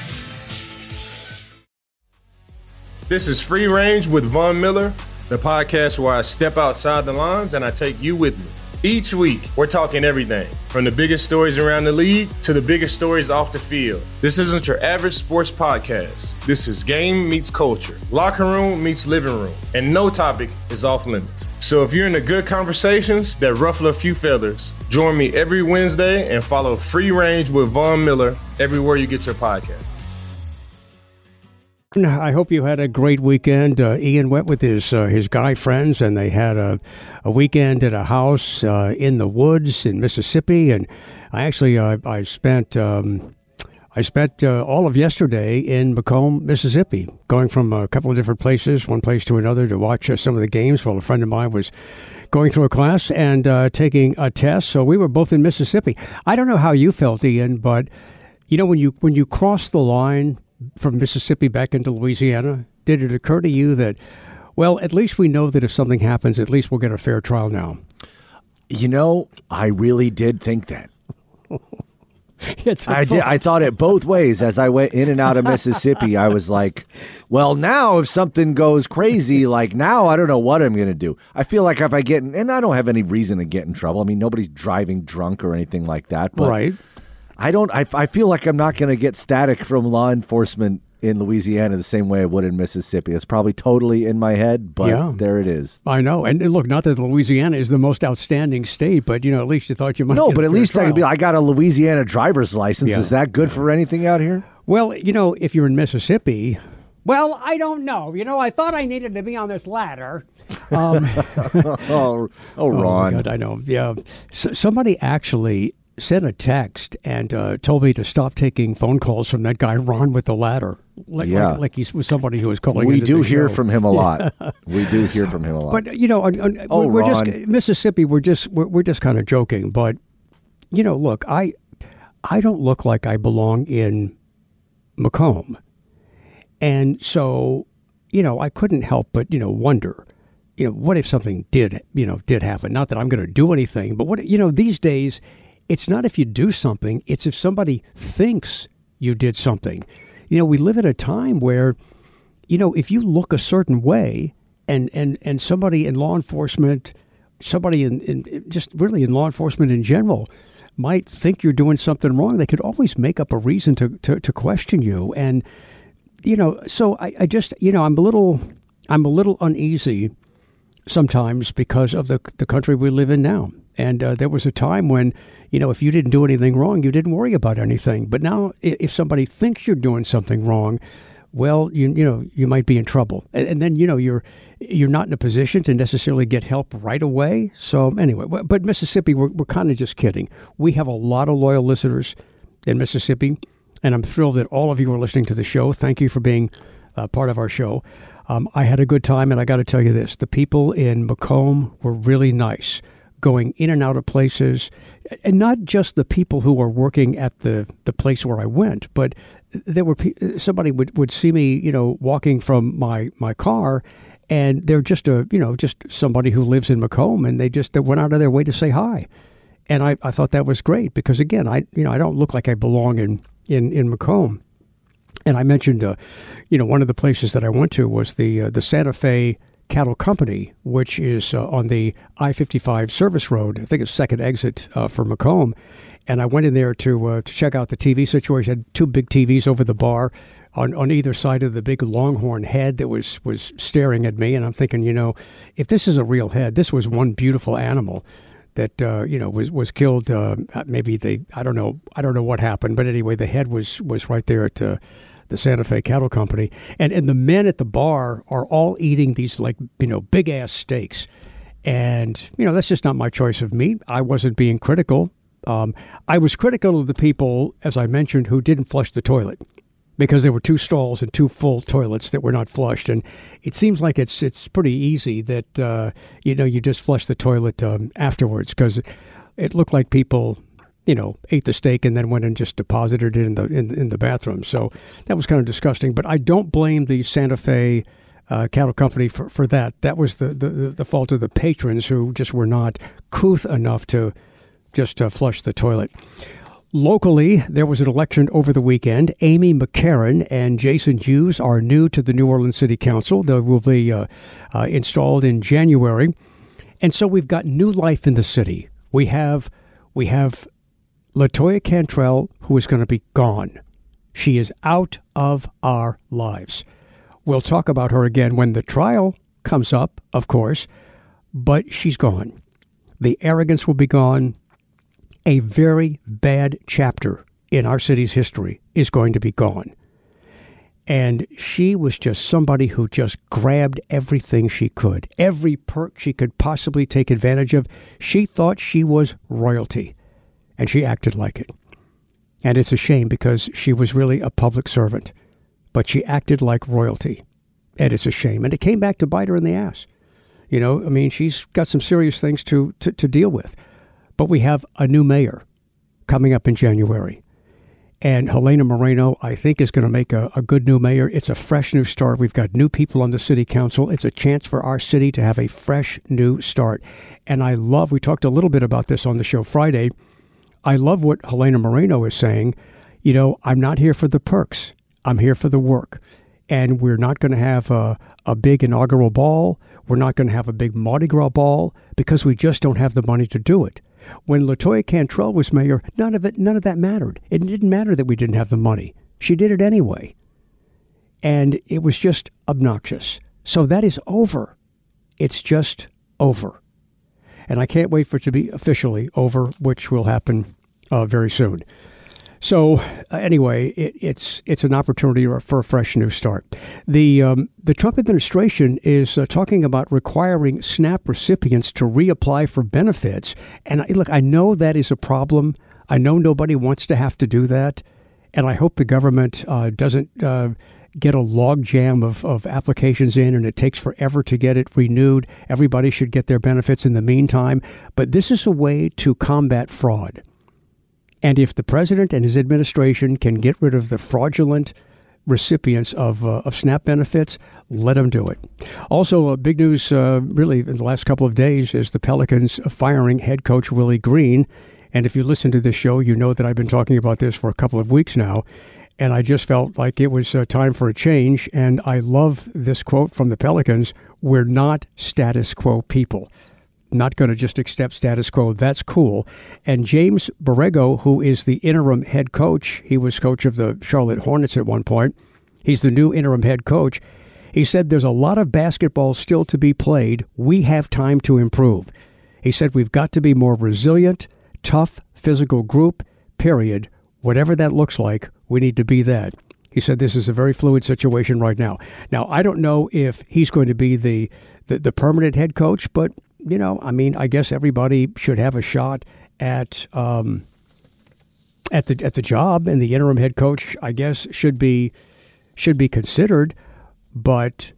C: This is Free Range with Von Miller, the podcast where I step outside the lines and I take you with me. Each week, we're talking everything from the biggest stories around the league to the biggest stories off the field. This isn't your average sports podcast. This is game meets culture, locker room meets living room, and no topic is off limits. So if you're into good conversations that ruffle a few feathers, join me every Wednesday and follow Free Range with Von Miller everywhere you get your podcast.
D: I hope you had a great weekend. Uh, Ian went with his uh, his guy friends, and they had a, a weekend at a house uh, in the woods in Mississippi. And I actually uh, I spent um, I spent uh, all of yesterday in Macomb, Mississippi, going from a couple of different places, one place to another, to watch uh, some of the games while a friend of mine was going through a class and uh, taking a test. So we were both in Mississippi. I don't know how you felt, Ian, but you know when you when you cross the line from Mississippi back into Louisiana, did it occur to you that, well, at least we know that if something happens, at least we'll get a fair trial now?
E: You know, I really did think that.
D: It's
E: I did. I thought it both ways as I went in and out of Mississippi. I was like, well, now if something goes crazy, like now I don't know what I'm going to do. I feel like if I get in, and I don't have any reason to get in trouble. I mean, nobody's driving drunk or anything like that. But
D: right.
E: I don't. I, I feel like I'm not going to get static from law enforcement in Louisiana the same way I would in Mississippi. It's probably totally in my head, but
D: yeah.
E: There it is.
D: I know. And look, not that Louisiana is the most outstanding state, but you know, at least you thought you might.
E: No,
D: get
E: but
D: a
E: at
D: fair
E: least
D: trial.
E: I could be. I got a Louisiana driver's license.
D: Yeah.
E: Is that good for anything out here?
D: Well, you know, if you're in Mississippi, well, I don't know. You know, I thought I needed to be on this ladder. Um,
E: oh, oh, Ron.
D: Oh, God, I know. Yeah, S- somebody actually sent a text and uh, told me to stop taking phone calls from that guy Ron with the ladder, like
E: yeah.
D: like, like he was somebody who was calling.
E: We
D: into
E: do
D: the
E: hear
D: show.
E: from him a lot. We do hear from him a lot.
D: But you know, on, on,
E: oh,
D: we're, we're
E: Ron.
D: just Mississippi. We're just we're, we're just kind of joking. But you know, look, I I don't look like I belong in Macomb, and so you know, I couldn't help but you know wonder. You know, what if something did, you know, did happen? Not that I'm going to do anything, but what, you know, these days, it's not if you do something, it's if somebody thinks you did something. You know, we live at a time where, you know, if you look a certain way and, and, and somebody in law enforcement, somebody in, in just really in law enforcement in general might think you're doing something wrong, they could always make up a reason to, to, to question you. And, you know, so I, I just, you know, I'm a little, I'm a little uneasy sometimes because of the the country we live in now. And uh, there was a time when, you know, if you didn't do anything wrong, you didn't worry about anything. But now if somebody thinks you're doing something wrong, well, you you know, you might be in trouble. And, and then, you know, you're you're not in a position to necessarily get help right away. So anyway, but Mississippi, we're, we're kind of just kidding. We have a lot of loyal listeners in Mississippi, and I'm thrilled that all of you are listening to the show. Thank you for being uh, part of our show. Um, I had a good time, and I got to tell you this. The people in Macomb were really nice, going in and out of places, and not just the people who were working at the, the place where I went, but there were pe- somebody would, would see me, you know, walking from my, my car, and they're just a, you know, just somebody who lives in Macomb, and they just they went out of their way to say hi. And I, I thought that was great because, again, I you know I don't look like I belong in, in, in Macomb. And I mentioned, uh, you know, one of the places that I went to was the uh, the Santa Fe Cattle Company, which is uh, on the I fifty-five service road. I think it's second exit uh, for Macomb. And I went in there to uh, to check out the T V situation. Had two big T Vs over the bar on, on either side of the big longhorn head that was, was staring at me. And I'm thinking, you know, if this is a real head, this was one beautiful animal that, uh, you know, was, was killed. Uh, maybe they, I don't know, I don't know what happened. But anyway, the head was, was right there at uh, the Santa Fe Cattle Company. And, and the men at the bar are all eating these, like, you know, big-ass steaks. And, you know, that's just not my choice of meat. I wasn't being critical. Um, I was critical of the people, as I mentioned, who didn't flush the toilet because there were two stalls and two full toilets that were not flushed. And it seems like it's it's pretty easy that, uh, you know, you just flush the toilet um, afterwards because it looked like people, you know, ate the steak and then went and just deposited it in the in, in the bathroom. So that was kind of disgusting. But I don't blame the Santa Fe uh, Cattle Company for, for that. That was the, the, the fault of the patrons who just were not couth enough to just uh, flush the toilet. Locally, there was an election over the weekend. Amy McCarron and Jason Hughes are new to the New Orleans City Council. They will be uh, uh, installed in January. And so we've got new life in the city. We have we have LaToya Cantrell, who is going to be gone. She is out of our lives. We'll talk about her again when the trial comes up, of course, but she's gone. The arrogance will be gone. A very bad chapter in our city's history is going to be gone. And she was just somebody who just grabbed everything she could, every perk she could possibly take advantage of. She thought she was royalty, and she acted like it. And it's a shame because she was really a public servant, but she acted like royalty, and it's a shame. And it came back to bite her in the ass. You know, I mean, she's got some serious things to, to, to deal with. But we have a new mayor coming up in January. And Helena Moreno, I think, is going to make a, a good new mayor. It's a fresh new start. We've got new people on the city council. It's a chance for our city to have a fresh new start. And I love, we talked a little bit about this on the show Friday. I love what Helena Moreno is saying. You know, I'm not here for the perks. I'm here for the work. And we're not going to have a, a big inaugural ball. We're not going to have a big Mardi Gras ball because we just don't have the money to do it. When LaToya Cantrell was mayor, none of it, none of that mattered. It didn't matter that we didn't have the money. She did it anyway. And it was just obnoxious. So that is over. It's just over. And I can't wait for it to be officially over, which will happen uh, very soon. So uh, anyway, it, it's it's an opportunity for a fresh new start. The um, the Trump administration is uh, talking about requiring SNAP recipients to reapply for benefits. And I, look, I know that is a problem. I know nobody wants to have to do that. And I hope the government uh, doesn't uh, get a logjam of, of applications in and it takes forever to get it renewed. Everybody should get their benefits in the meantime. But this is a way to combat fraud. And if the president and his administration can get rid of the fraudulent recipients of uh, of SNAP benefits, let them do it. Also, uh, big news uh, really in the last couple of days is the Pelicans firing head coach Willie Green. And if you listen to this show, you know that I've been talking about this for a couple of weeks now. And I just felt like it was uh, time for a change. And I love this quote from the Pelicans: "We're not status quo people. Not going to just accept status quo. That's cool." And James Borrego, who is the interim head coach, he was coach of the Charlotte Hornets at one point. He's the new interim head coach. He said there's a lot of basketball still to be played. We have time to improve. He said we've got to be more resilient, tough, physical group, period. Whatever that looks like, we need to be that. He said this is a very fluid situation right now. Now, I don't know if he's going to be the, the, the permanent head coach, but you know, I mean, I guess everybody should have a shot at um, at the at the job, and the interim head coach, I guess, should be should be considered. But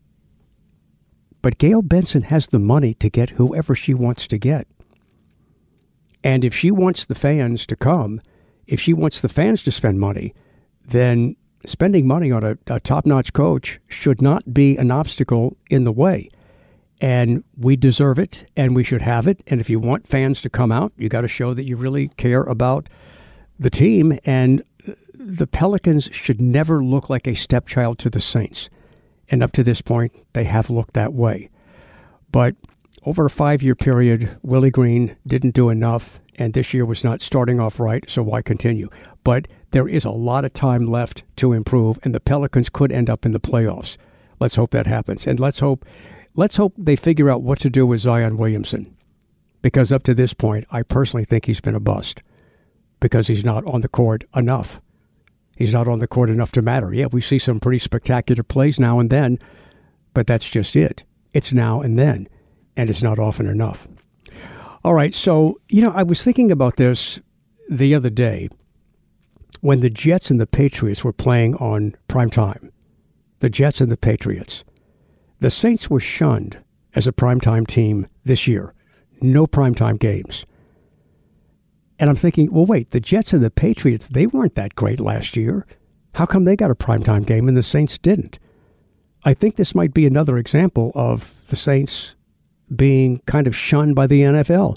D: but Gail Benson has the money to get whoever she wants to get, and if she wants the fans to come, if she wants the fans to spend money, then spending money on a, a top-notch coach should not be an obstacle in the way. And we deserve it, and we should have it. And if you want fans to come out, you got to show that you really care about the team. And the Pelicans should never look like a stepchild to the Saints. And up to this point, they have looked that way. But over a five-year period, Willie Green didn't do enough, and this year was not starting off right, so why continue? But there is a lot of time left to improve, and the Pelicans could end up in the playoffs. Let's hope that happens. And let's hope let's hope they figure out what to do with Zion Williamson. Because up to this point, I personally think he's been a bust. Because he's not on the court enough. He's not on the court enough to matter. Yeah, we see some pretty spectacular plays now and then, but that's just it. It's now and then, and it's not often enough. All right, so, you know, I was thinking about this the other day when the Jets and the Patriots were playing on primetime. The Jets and the Patriots. The Saints were shunned as a primetime team this year. No primetime games. And I'm thinking, well, wait, the Jets and the Patriots, they weren't that great last year. How come they got a primetime game and the Saints didn't? I think this might be another example of the Saints being kind of shunned by the N F L.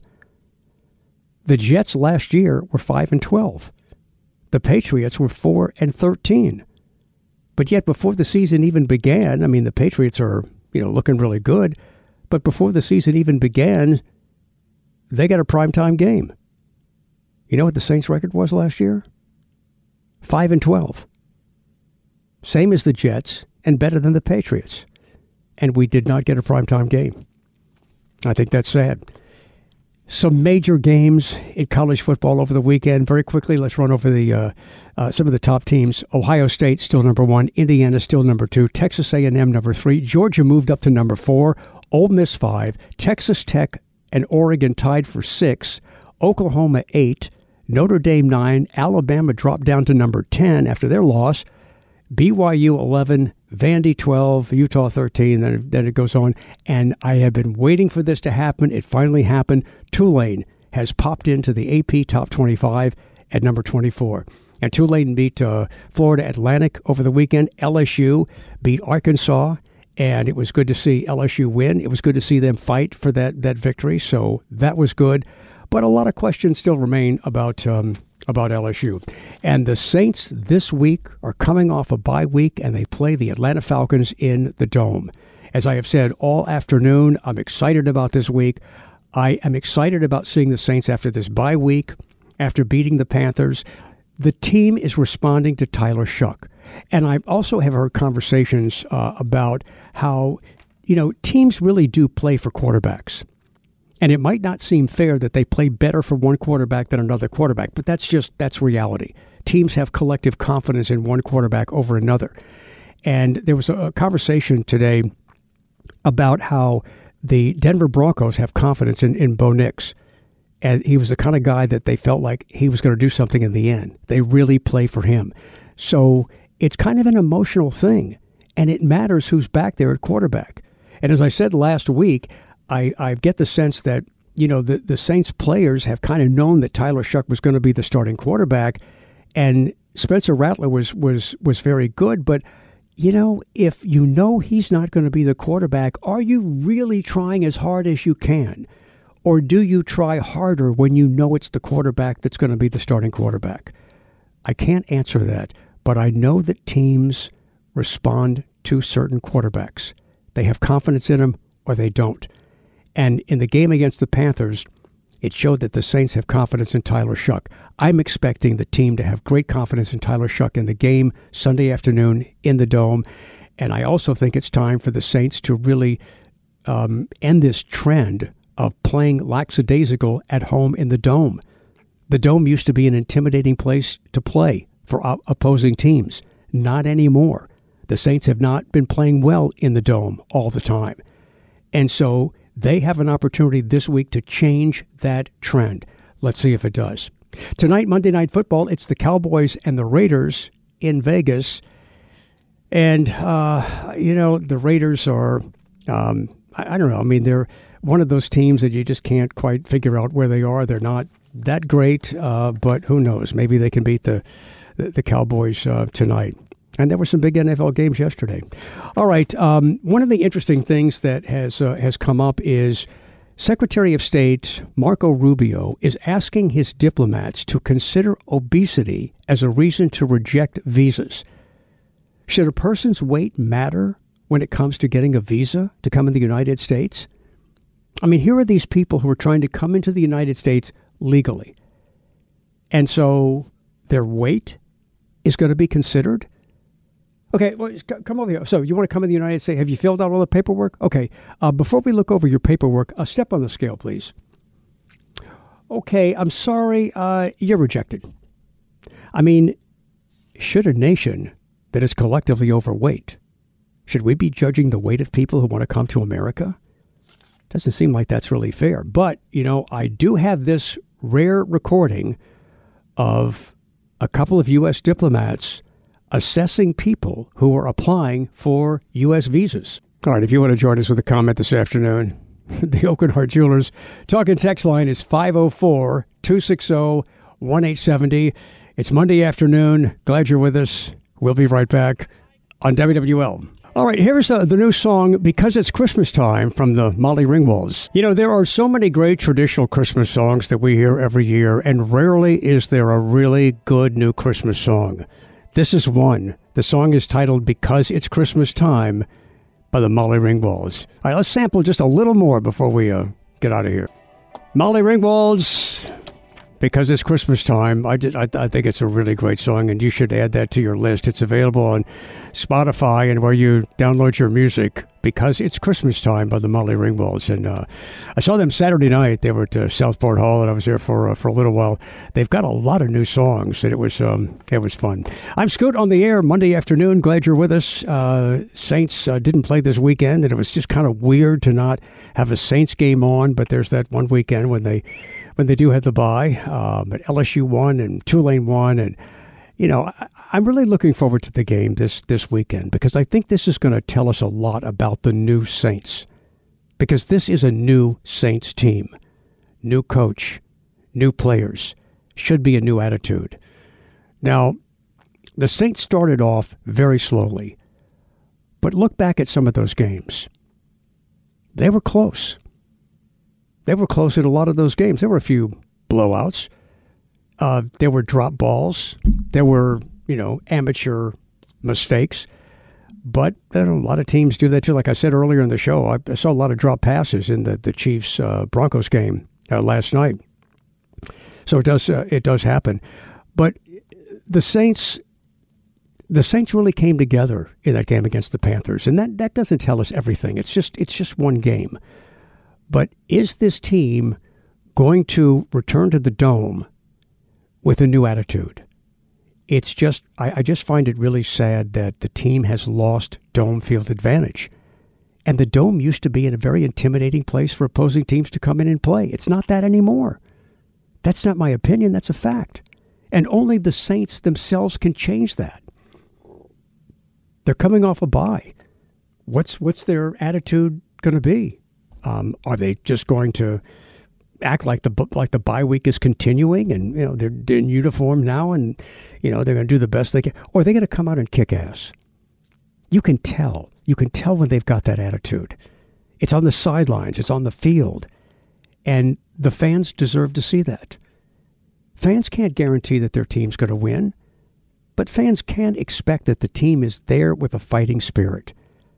D: The Jets last year were five and twelve. The Patriots were four and thirteen. But yet before the season even began, I mean, the Patriots are, you know, looking really good, but before the season even began, they got a primetime game. You know what the Saints' record was last year? five and twelve. Same as the Jets and better than the Patriots. And we did not get a primetime game. I think that's sad. Some major games in college football over the weekend. Very quickly, let's run over the uh, uh, some of the top teams. Ohio State still number one. Indiana still number two. Texas A and M number three. Georgia moved up to number four. Ole Miss five. Texas Tech and Oregon tied for six. Oklahoma eight. Notre Dame nine. Alabama dropped down to number ten after their loss. B Y U eleven. Vandy twelve, Utah thirteen, then, then it goes on. And I have been waiting for this to happen. It finally happened. Tulane has popped into the A P Top twenty-five at number twenty-four. And Tulane beat uh, Florida Atlantic over the weekend. L S U beat Arkansas, and it was good to see L S U win. It was good to see them fight for that, that victory, so that was good. But a lot of questions still remain about um, about L S U. And the Saints this week are coming off a bye week, and they play the Atlanta Falcons in the Dome. As I have said all afternoon, I'm excited about this week. I am excited about seeing the Saints after this bye week, after beating the Panthers. The team is responding to Tyler Shough. And I also have heard conversations uh, about how, you know, teams really do play for quarterbacks. And it might not seem fair that they play better for one quarterback than another quarterback, but that's just, that's reality. Teams have collective confidence in one quarterback over another. And there was a conversation today about how the Denver Broncos have confidence in, in Bo Nix. And he was the kind of guy that they felt like he was going to do something in the end. They really play for him. So it's kind of an emotional thing. And it matters who's back there at quarterback. And as I said last week, I, I get the sense that, you know, the, the Saints players have kind of known that Tyler Shough was going to be the starting quarterback, and Spencer Rattler was was was very good. But, you know, if you know he's not going to be the quarterback, are you really trying as hard as you can? Or do you try harder when you know it's the quarterback that's going to be the starting quarterback? I can't answer that, but I know that teams respond to certain quarterbacks. They have confidence in them or they don't. And in the game against the Panthers, it showed that the Saints have confidence in Tyler Shough. I'm expecting the team to have great confidence in Tyler Shough in the game Sunday afternoon in the Dome. And I also think it's time for the Saints to really um, end this trend of playing lackadaisical at home in the Dome. The Dome used to be an intimidating place to play for op- opposing teams. Not anymore. The Saints have not been playing well in the Dome all the time. And so they have an opportunity this week to change that trend. Let's see if it does. Tonight, Monday Night Football, it's the Cowboys and the Raiders in Vegas. And, uh, you know, the Raiders are, um, I, I don't know, I mean, they're one of those teams that you just can't quite figure out where they are. They're not that great, uh, but who knows? Maybe they can beat the, the, the Cowboys uh, tonight. And there were some big N F L games yesterday. All right. Um, one of the interesting things that has uh, has come up is Secretary of State Marco Rubio is asking his diplomats to consider obesity as a reason to reject visas. Should a person's weight matter when it comes to getting a visa to come in the United States? I mean, here are these people who are trying to come into the United States legally. And so their weight is going to be considered? Okay, well, come over here. So you want to come in the United States? Have you filled out all the paperwork? Okay, uh, before we look over your paperwork, a step on the scale, please. Okay, I'm sorry, uh, you're rejected. I mean, should a nation that is collectively overweight, should we be judging the weight of people who want to come to America? Doesn't seem like that's really fair. But, you know, I do have this rare recording of a couple of U S diplomats assessing people who are applying for U S visas. All right, if you want to join us with a comment this afternoon, the Aucoin Hart Jewelers talking text line is five oh four, two six zero, one eight seven zero. It's Monday afternoon. Glad you're with us. We'll be right back on W W L. All right, here's uh, the new song, Because It's Christmas Time, from the Molly Ringwalds. You know, there are so many great traditional Christmas songs that we hear every year, and rarely is there a really good new Christmas song. This is one. The song is titled Because It's Christmas Time by the Molly Ringwalds. All right, let's sample just a little more before we uh, get out of here. Molly Ringwalds, Because It's Christmas Time. I, did, I, I think it's a really great song, and you should add that to your list. It's available on Spotify and where you download your music. Because It's Christmas Time by the Molly Ringwalds. And uh, I saw them Saturday night. They were at uh, Southport Hall, and I was there for uh, for a little while. They've got a lot of new songs, and it was um, it was fun. I'm Scoot on the air Monday afternoon. Glad you're with us. Uh, Saints uh, didn't play this weekend, and it was just kind of weird to not have a Saints game on. But there's that one weekend when they when they do have the bye. Um, but L S U won, and Tulane won, and you know, I, I'm really looking forward to the game this, this weekend because I think this is going to tell us a lot about the new Saints. Because this is a new Saints team. New coach, new players, should be a new attitude. Now, the Saints started off very slowly, but look back at some of those games. They were close. They were close in a lot of those games. There were a few blowouts. Uh, there were drop balls. There were, you know, amateur mistakes. But I don't know, a lot of teams do that too. Like I said earlier in the show, I, I saw a lot of drop passes in the, the Chiefs uh, Broncos game uh, last night. So it does uh, it does happen. But the Saints, the Saints really came together in that game against the Panthers, and that, that doesn't tell us everything. It's just it's just one game. But is this team going to return to the Dome with a new attitude? It's just, I, I just find it really sad that the team has lost Dome field advantage. And the Dome used to be in a very intimidating place for opposing teams to come in and play. It's not that anymore. That's not my opinion. That's a fact. And only the Saints themselves can change that. They're coming off a bye. What's, what's their attitude going to be? Um, are they just going to act like the like the bye week is continuing, and you know they're, they're in uniform now, and you know they're going to do the best they can, or are they going to come out and kick ass? You can tell. You can tell when they've got that attitude. It's on the sidelines. It's on the field, and the fans deserve to see that. Fans can't guarantee that their team's going to win, but fans can expect that the team is there with a fighting spirit.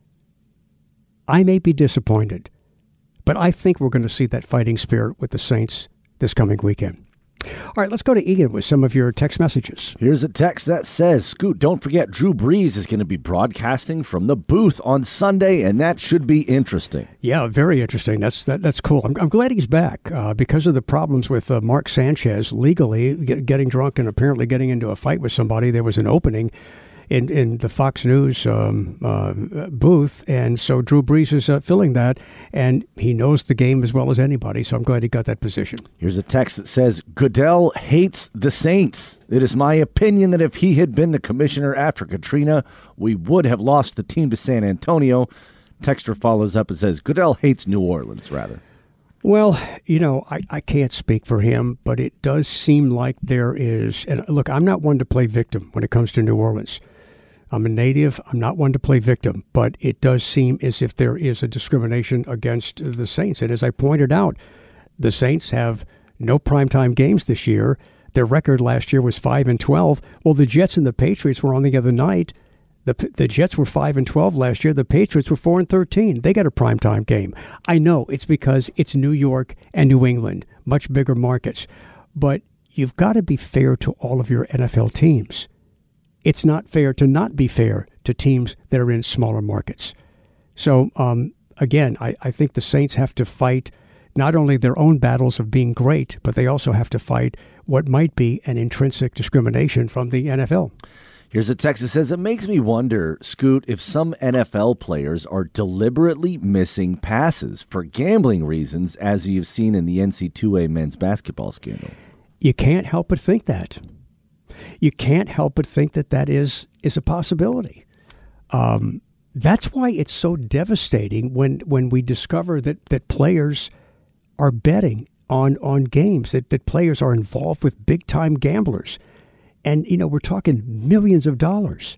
D: I may be disappointed, but I think we're going to see that fighting spirit with the Saints this coming weekend. All right, let's go to Ian with some of your text messages.
E: Here's a text that says, Scoot, don't forget Drew Brees is going to be broadcasting from the booth on Sunday, and that should be interesting.
D: Yeah, very interesting. That's that, that's cool. I'm, I'm glad he's back uh, because of the problems with uh, Mark Sanchez legally get, getting drunk and apparently getting into a fight with somebody. There was an opening in, in the Fox News um, uh, booth, and so Drew Brees is uh, filling that, and he knows the game as well as anybody, so I'm glad he got that position.
E: Here's a text that says, Goodell hates the Saints. It is my opinion that if he had been the commissioner after Katrina, we would have lost the team to San Antonio. Texter follows up and says, Goodell hates New Orleans, rather.
D: Well, you know, I, I can't speak for him, but it does seem like there is, and look, I'm not one to play victim when it comes to New Orleans. I'm a native. I'm not one to play victim, but it does seem as if there is a discrimination against the Saints. And as I pointed out, the Saints have no primetime games this year. Their record last year was five and twelve. Well, the Jets and the Patriots were on the other night. The the Jets were five and twelve last year. The Patriots were four and thirteen. They got a primetime game. I know it's because it's New York and New England, much bigger markets. But you've got to be fair to all of your N F L teams. It's not fair to not be fair to teams that are in smaller markets. So, um, again, I, I think the Saints have to fight not only their own battles of being great, but they also have to fight what might be an intrinsic discrimination from the N F L.
E: Here's a text that says, it makes me wonder, Scoot, if some N F L players are deliberately missing passes for gambling reasons, as you've seen in the N C double A men's basketball scandal.
D: You can't help but think that. You can't help but think that that is, is a possibility. Um, that's why it's so devastating when, when we discover that, that players are betting on, on games, that, that players are involved with big-time gamblers. And, you know, we're talking millions of dollars.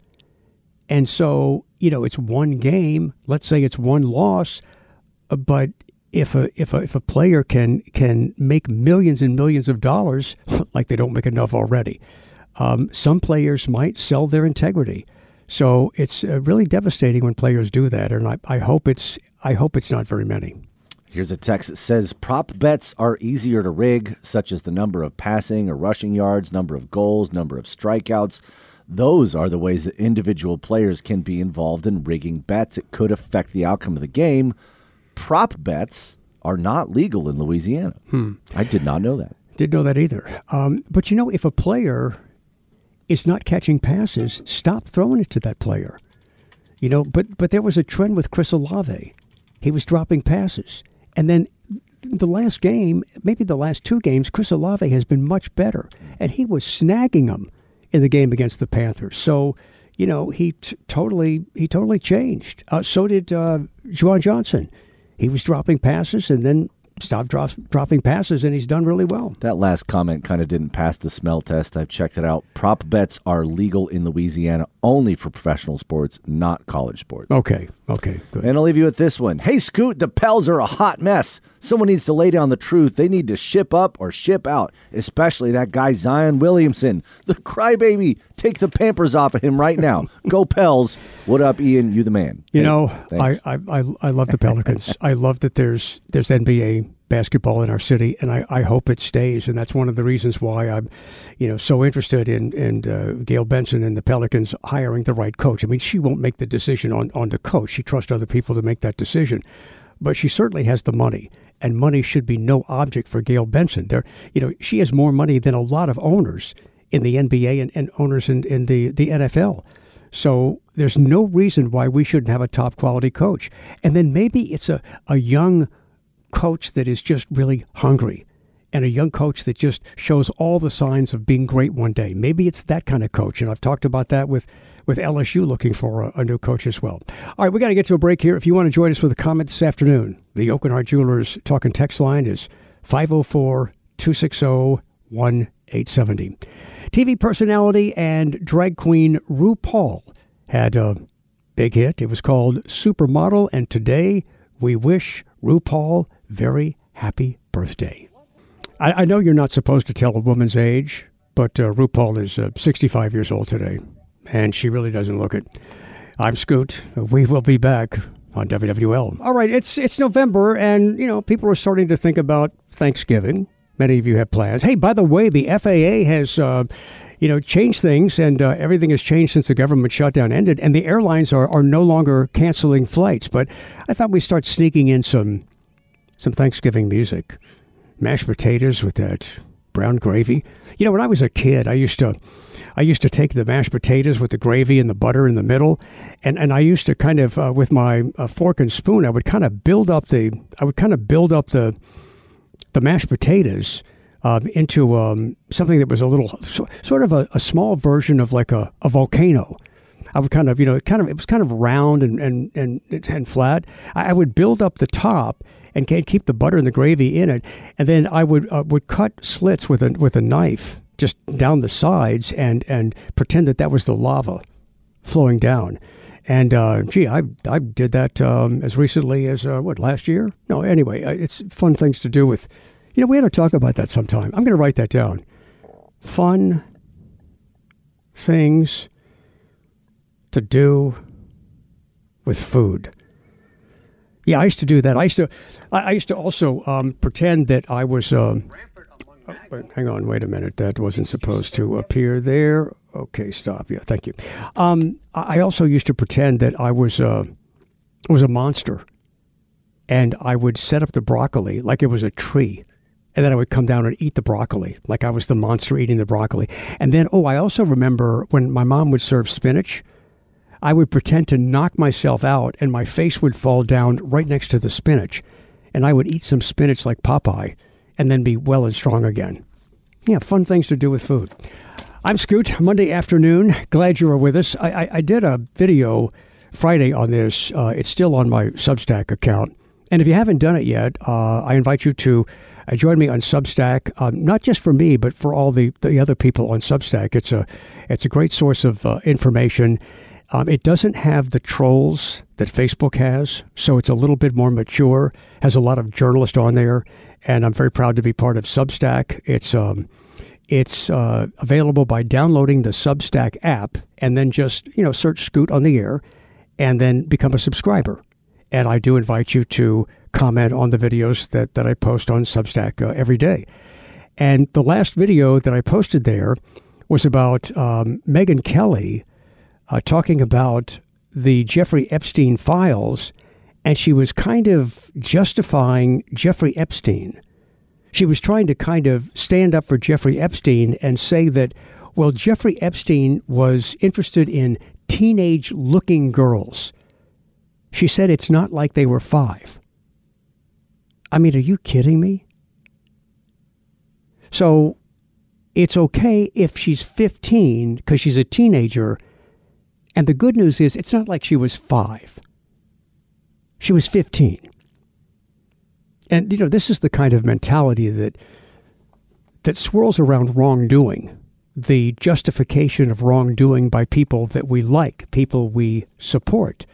D: And so, you know, it's one game. Let's say it's one loss. Uh, but if a if a, if a player can can make millions and millions of dollars, like they don't make enough already, um, some players might sell their integrity. So it's uh, really devastating when players do that. And I, I hope it's I hope it's not very many.
E: Here's a text that says, prop bets are easier to rig, such as the number of passing or rushing yards, number of goals, number of strikeouts. Those are the ways that individual players can be involved in rigging bets. It could affect the outcome of the game. Prop bets are not legal in Louisiana.
D: Hmm.
E: I did not know that.
D: Didn't know that either. Um, but, you know, if a player is not catching passes, stop throwing it to that player. You know, but, but there was a trend with Chris Olave. He was dropping passes. And then the last game, maybe the last two games, Chris Olave has been much better. And he was snagging them in the game against the Panthers. So, you know, he t- totally he totally changed. Uh, so did uh, Juwan Johnson. He was dropping passes and then stopped drop, dropping passes, and he's done really well.
E: That last comment kind of didn't pass the smell test. I've checked it out. Prop bets are legal in Louisiana only for professional sports, not college sports.
D: Okay, okay, good.
E: And I'll leave you with this one. Hey, Scoot, the Pels are a hot mess. Someone needs to lay down the truth. They need to ship up or ship out, especially that guy Zion Williamson, the crybaby. Take the Pampers off of him right now. Go Pels. What up, Ian? You the man.
D: You
E: hey,
D: know,
E: thanks.
D: I, I I love the Pelicans. I love that there's there's N B A basketball in our city, and I, I hope it stays. And that's one of the reasons why I'm, you know, so interested in in uh, Gail Benson and the Pelicans hiring the right coach. I mean, she won't make the decision on, on the coach. She trusts other people to make that decision. But she certainly has the money, and money should be no object for Gail Benson. There, you know, she has more money than a lot of owners in the N B A and, and owners in, in the, the N F L. So there's no reason why we shouldn't have a top quality coach. And then maybe it's a, a young coach that is just really hungry, and a young coach that just shows all the signs of being great one day. Maybe it's that kind of coach. And I've talked about that with, with L S U looking for a, a new coach as well. All right, we got to get to a break here. If you want to join us with a comment this afternoon, the Oakenhart Jewelers Talking text line is five oh four, two six oh, one eight seven oh. T V personality and drag queen RuPaul had a big hit. It was called Supermodel, and today we wish RuPaul very happy birthday. I, I know you're not supposed to tell a woman's age, but uh, RuPaul is uh, sixty-five years old today, and she really doesn't look it. I'm Scoot. We will be back on W W L. All right, it's it's November, and you know people are starting to think about Thanksgiving. Many of you have plans. Hey, by the way, the F A A has, uh, you know, changed things, and uh, everything has changed since the government shutdown ended, and the airlines are, are no longer canceling flights. But I thought we'd start sneaking in some some Thanksgiving music. Mashed potatoes with that brown gravy. You know, when I was a kid, I used to I used to take the mashed potatoes with the gravy and the butter in the middle, and, and I used to kind of, uh, with my uh, fork and spoon, I would kind of build up the, I would kind of build up the, the mashed potatoes uh, into um, something that was a little, so, sort of a, a small version of like a, a volcano. I would kind of, you know, kind of, it was kind of round and and and, and flat. I, I would build up the top and keep the butter and the gravy in it, and then I would uh, would cut slits with a with a knife just down the sides and and pretend that that was the lava flowing down. And uh, gee, I I did that um, as recently as uh, what last year? No, anyway, it's fun things to do with. You know, we had to talk about that sometime. I'm going to write that down. Fun things to do with food. Yeah, I used to do that. I used to, I, I used to also um, pretend that I was. Uh, oh, wait, hang on, wait a minute. That wasn't supposed to appear there. Okay, stop. Yeah, thank you. Um, I also used to pretend that I was uh, was a monster, and I would set up the broccoli like it was a tree, and then I would come down and eat the broccoli like I was the monster eating the broccoli. And then, oh, I also remember when my mom would serve spinach, I would pretend to knock myself out and my face would fall down right next to the spinach. And I would eat some spinach like Popeye and then be well and strong again. Yeah, fun things to do with food. I'm Scoot, Monday afternoon. Glad you were with us. I, I, I did a video Friday on this. Uh, it's still on my Substack account. And if you haven't done it yet, uh, I invite you to uh, join me on Substack, um, not just for me, but for all the, the other people on Substack. It's a, it's a great source of uh, information. Um, it doesn't have the trolls that Facebook has, so it's a little bit more mature, has a lot of journalists on there, and I'm very proud to be part of Substack. It's um, it's uh, available by downloading the Substack app and then just, you know, search Scoot on the air and then become a subscriber. And I do invite you to comment on the videos that, that I post on Substack uh, every day. And the last video that I posted there was about um, Megyn Kelly Uh, talking about the Jeffrey Epstein files, and she was kind of justifying Jeffrey Epstein. She was trying to kind of stand up for Jeffrey Epstein and say that, well, Jeffrey Epstein was interested in teenage-looking girls. She said it's not like they were five. I mean, are you kidding me? So it's okay if she's fifteen because she's a teenager. And the good news is, it's not like she was five. She was fifteen. And, you know, this is the kind of mentality that that swirls around wrongdoing, the justification of wrongdoing by people that we like, people we support.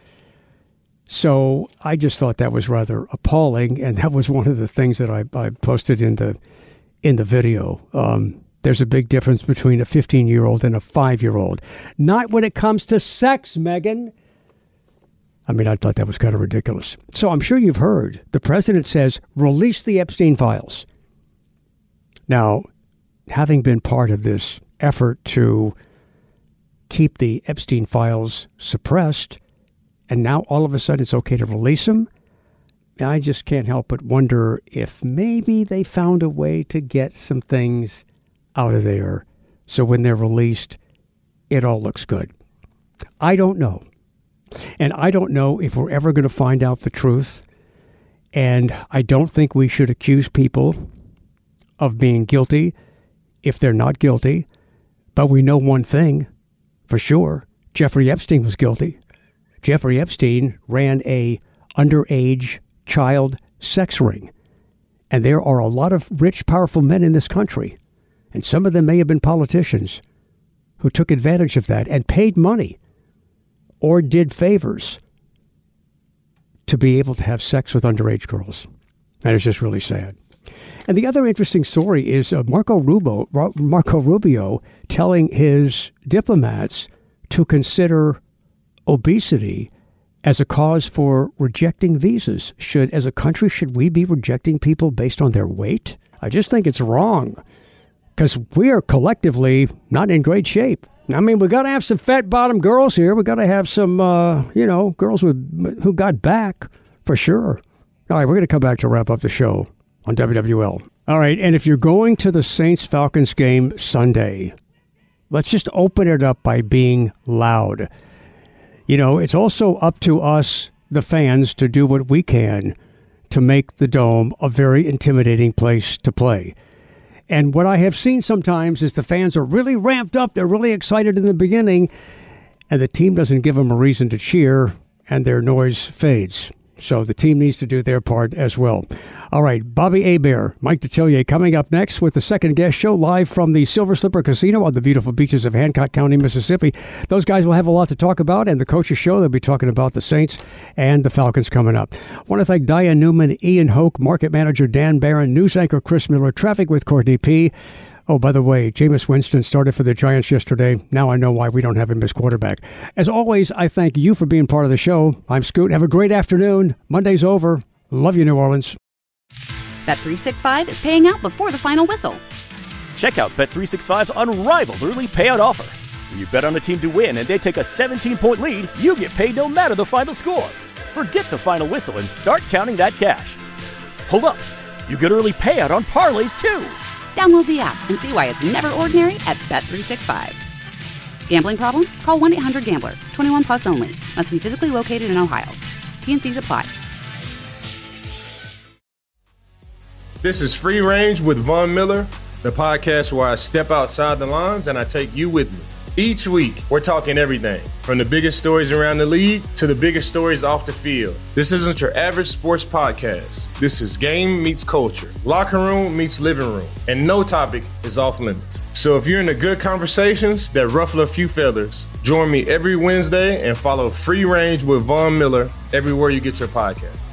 D: So I just thought that was rather appalling, and that was one of the things that I, I posted in the in the video. Um, There's a big difference between a fifteen-year-old and a five-year-old. Not when it comes to sex, Megyn. I mean, I thought that was kind of ridiculous. So I'm sure you've heard. The president says, release the Epstein files. Now, having been part of this effort to keep the Epstein files suppressed, and now all of a sudden it's okay to release them, I just can't help but wonder if maybe they found a way to get some things out of there, so when they're released, it all looks good. I don't know. And I don't know if we're ever going to find out the truth. And I don't think we should accuse people of being guilty if they're not guilty. But we know one thing for sure. Jeffrey Epstein was guilty. Jeffrey Epstein ran a underage child sex ring. And there are a lot of rich, powerful men in this country, and some of them may have been politicians, who took advantage of that and paid money or did favors to be able to have sex with underage girls. That is just really sad. And the other interesting story is uh, Marco Rubio, Marco Rubio telling his diplomats to consider obesity as a cause for rejecting visas. Should, as a country, should we be rejecting people based on their weight? I just think it's wrong, because we are collectively not in great shape. I mean, we got to have some fat-bottomed girls here. We got to have some, uh, you know, girls with who got back for sure. All right, we're going to come back to wrap up the show on W W L. All right, and if you're going to the Saints-Falcons game Sunday, let's just open it up by being loud. You know, it's also up to us, the fans, to do what we can to make the Dome a very intimidating place to play. And what I have seen sometimes is the fans are really ramped up. They're really excited in the beginning, and the team doesn't give them a reason to cheer, and their noise fades. So the team needs to do their part as well. All right, Bobby Hebert, Mike Detillier coming up next with the second guest show live from the Silver Slipper Casino on the beautiful beaches of Hancock County, Mississippi. Those guys will have a lot to talk about, and the coaches show, they'll be talking about the Saints and the Falcons coming up. I want to thank Diane Newman, Ian Hoke, Market Manager Dan Barron, News Anchor Chris Miller, Traffic with Courtney P. Oh, by the way, Jameis Winston started for the Giants yesterday. Now I know why we don't have him as quarterback. As always, I thank you for being part of the show. I'm Scoot. Have a great afternoon. Monday's over. Love you, New Orleans.
A: Bet three sixty-five is paying out before the final whistle.
B: Check out Bet three sixty-five's unrivaled early payout offer. When you bet on a team to win and they take a seventeen-point lead, you get paid no matter the final score. Forget the final whistle and start counting that cash. Hold up. You get early payout on parlays, too.
A: Download the app and see why it's never ordinary at Bet three sixty-five. Gambling problem? Call one eight hundred gambler. twenty-one plus only. Must be physically located in Ohio. T N Cs apply.
C: This is Free Range with Von Miller, the podcast where I step outside the lines and I take you with me. Each week, we're talking everything from the biggest stories around the league to the biggest stories off the field. This isn't your average sports podcast. This is game meets culture, locker room meets living room, and no topic is off limits. So if you're into good conversations that ruffle a few feathers, join me every Wednesday and follow Free Range with Von Miller everywhere you get your podcast.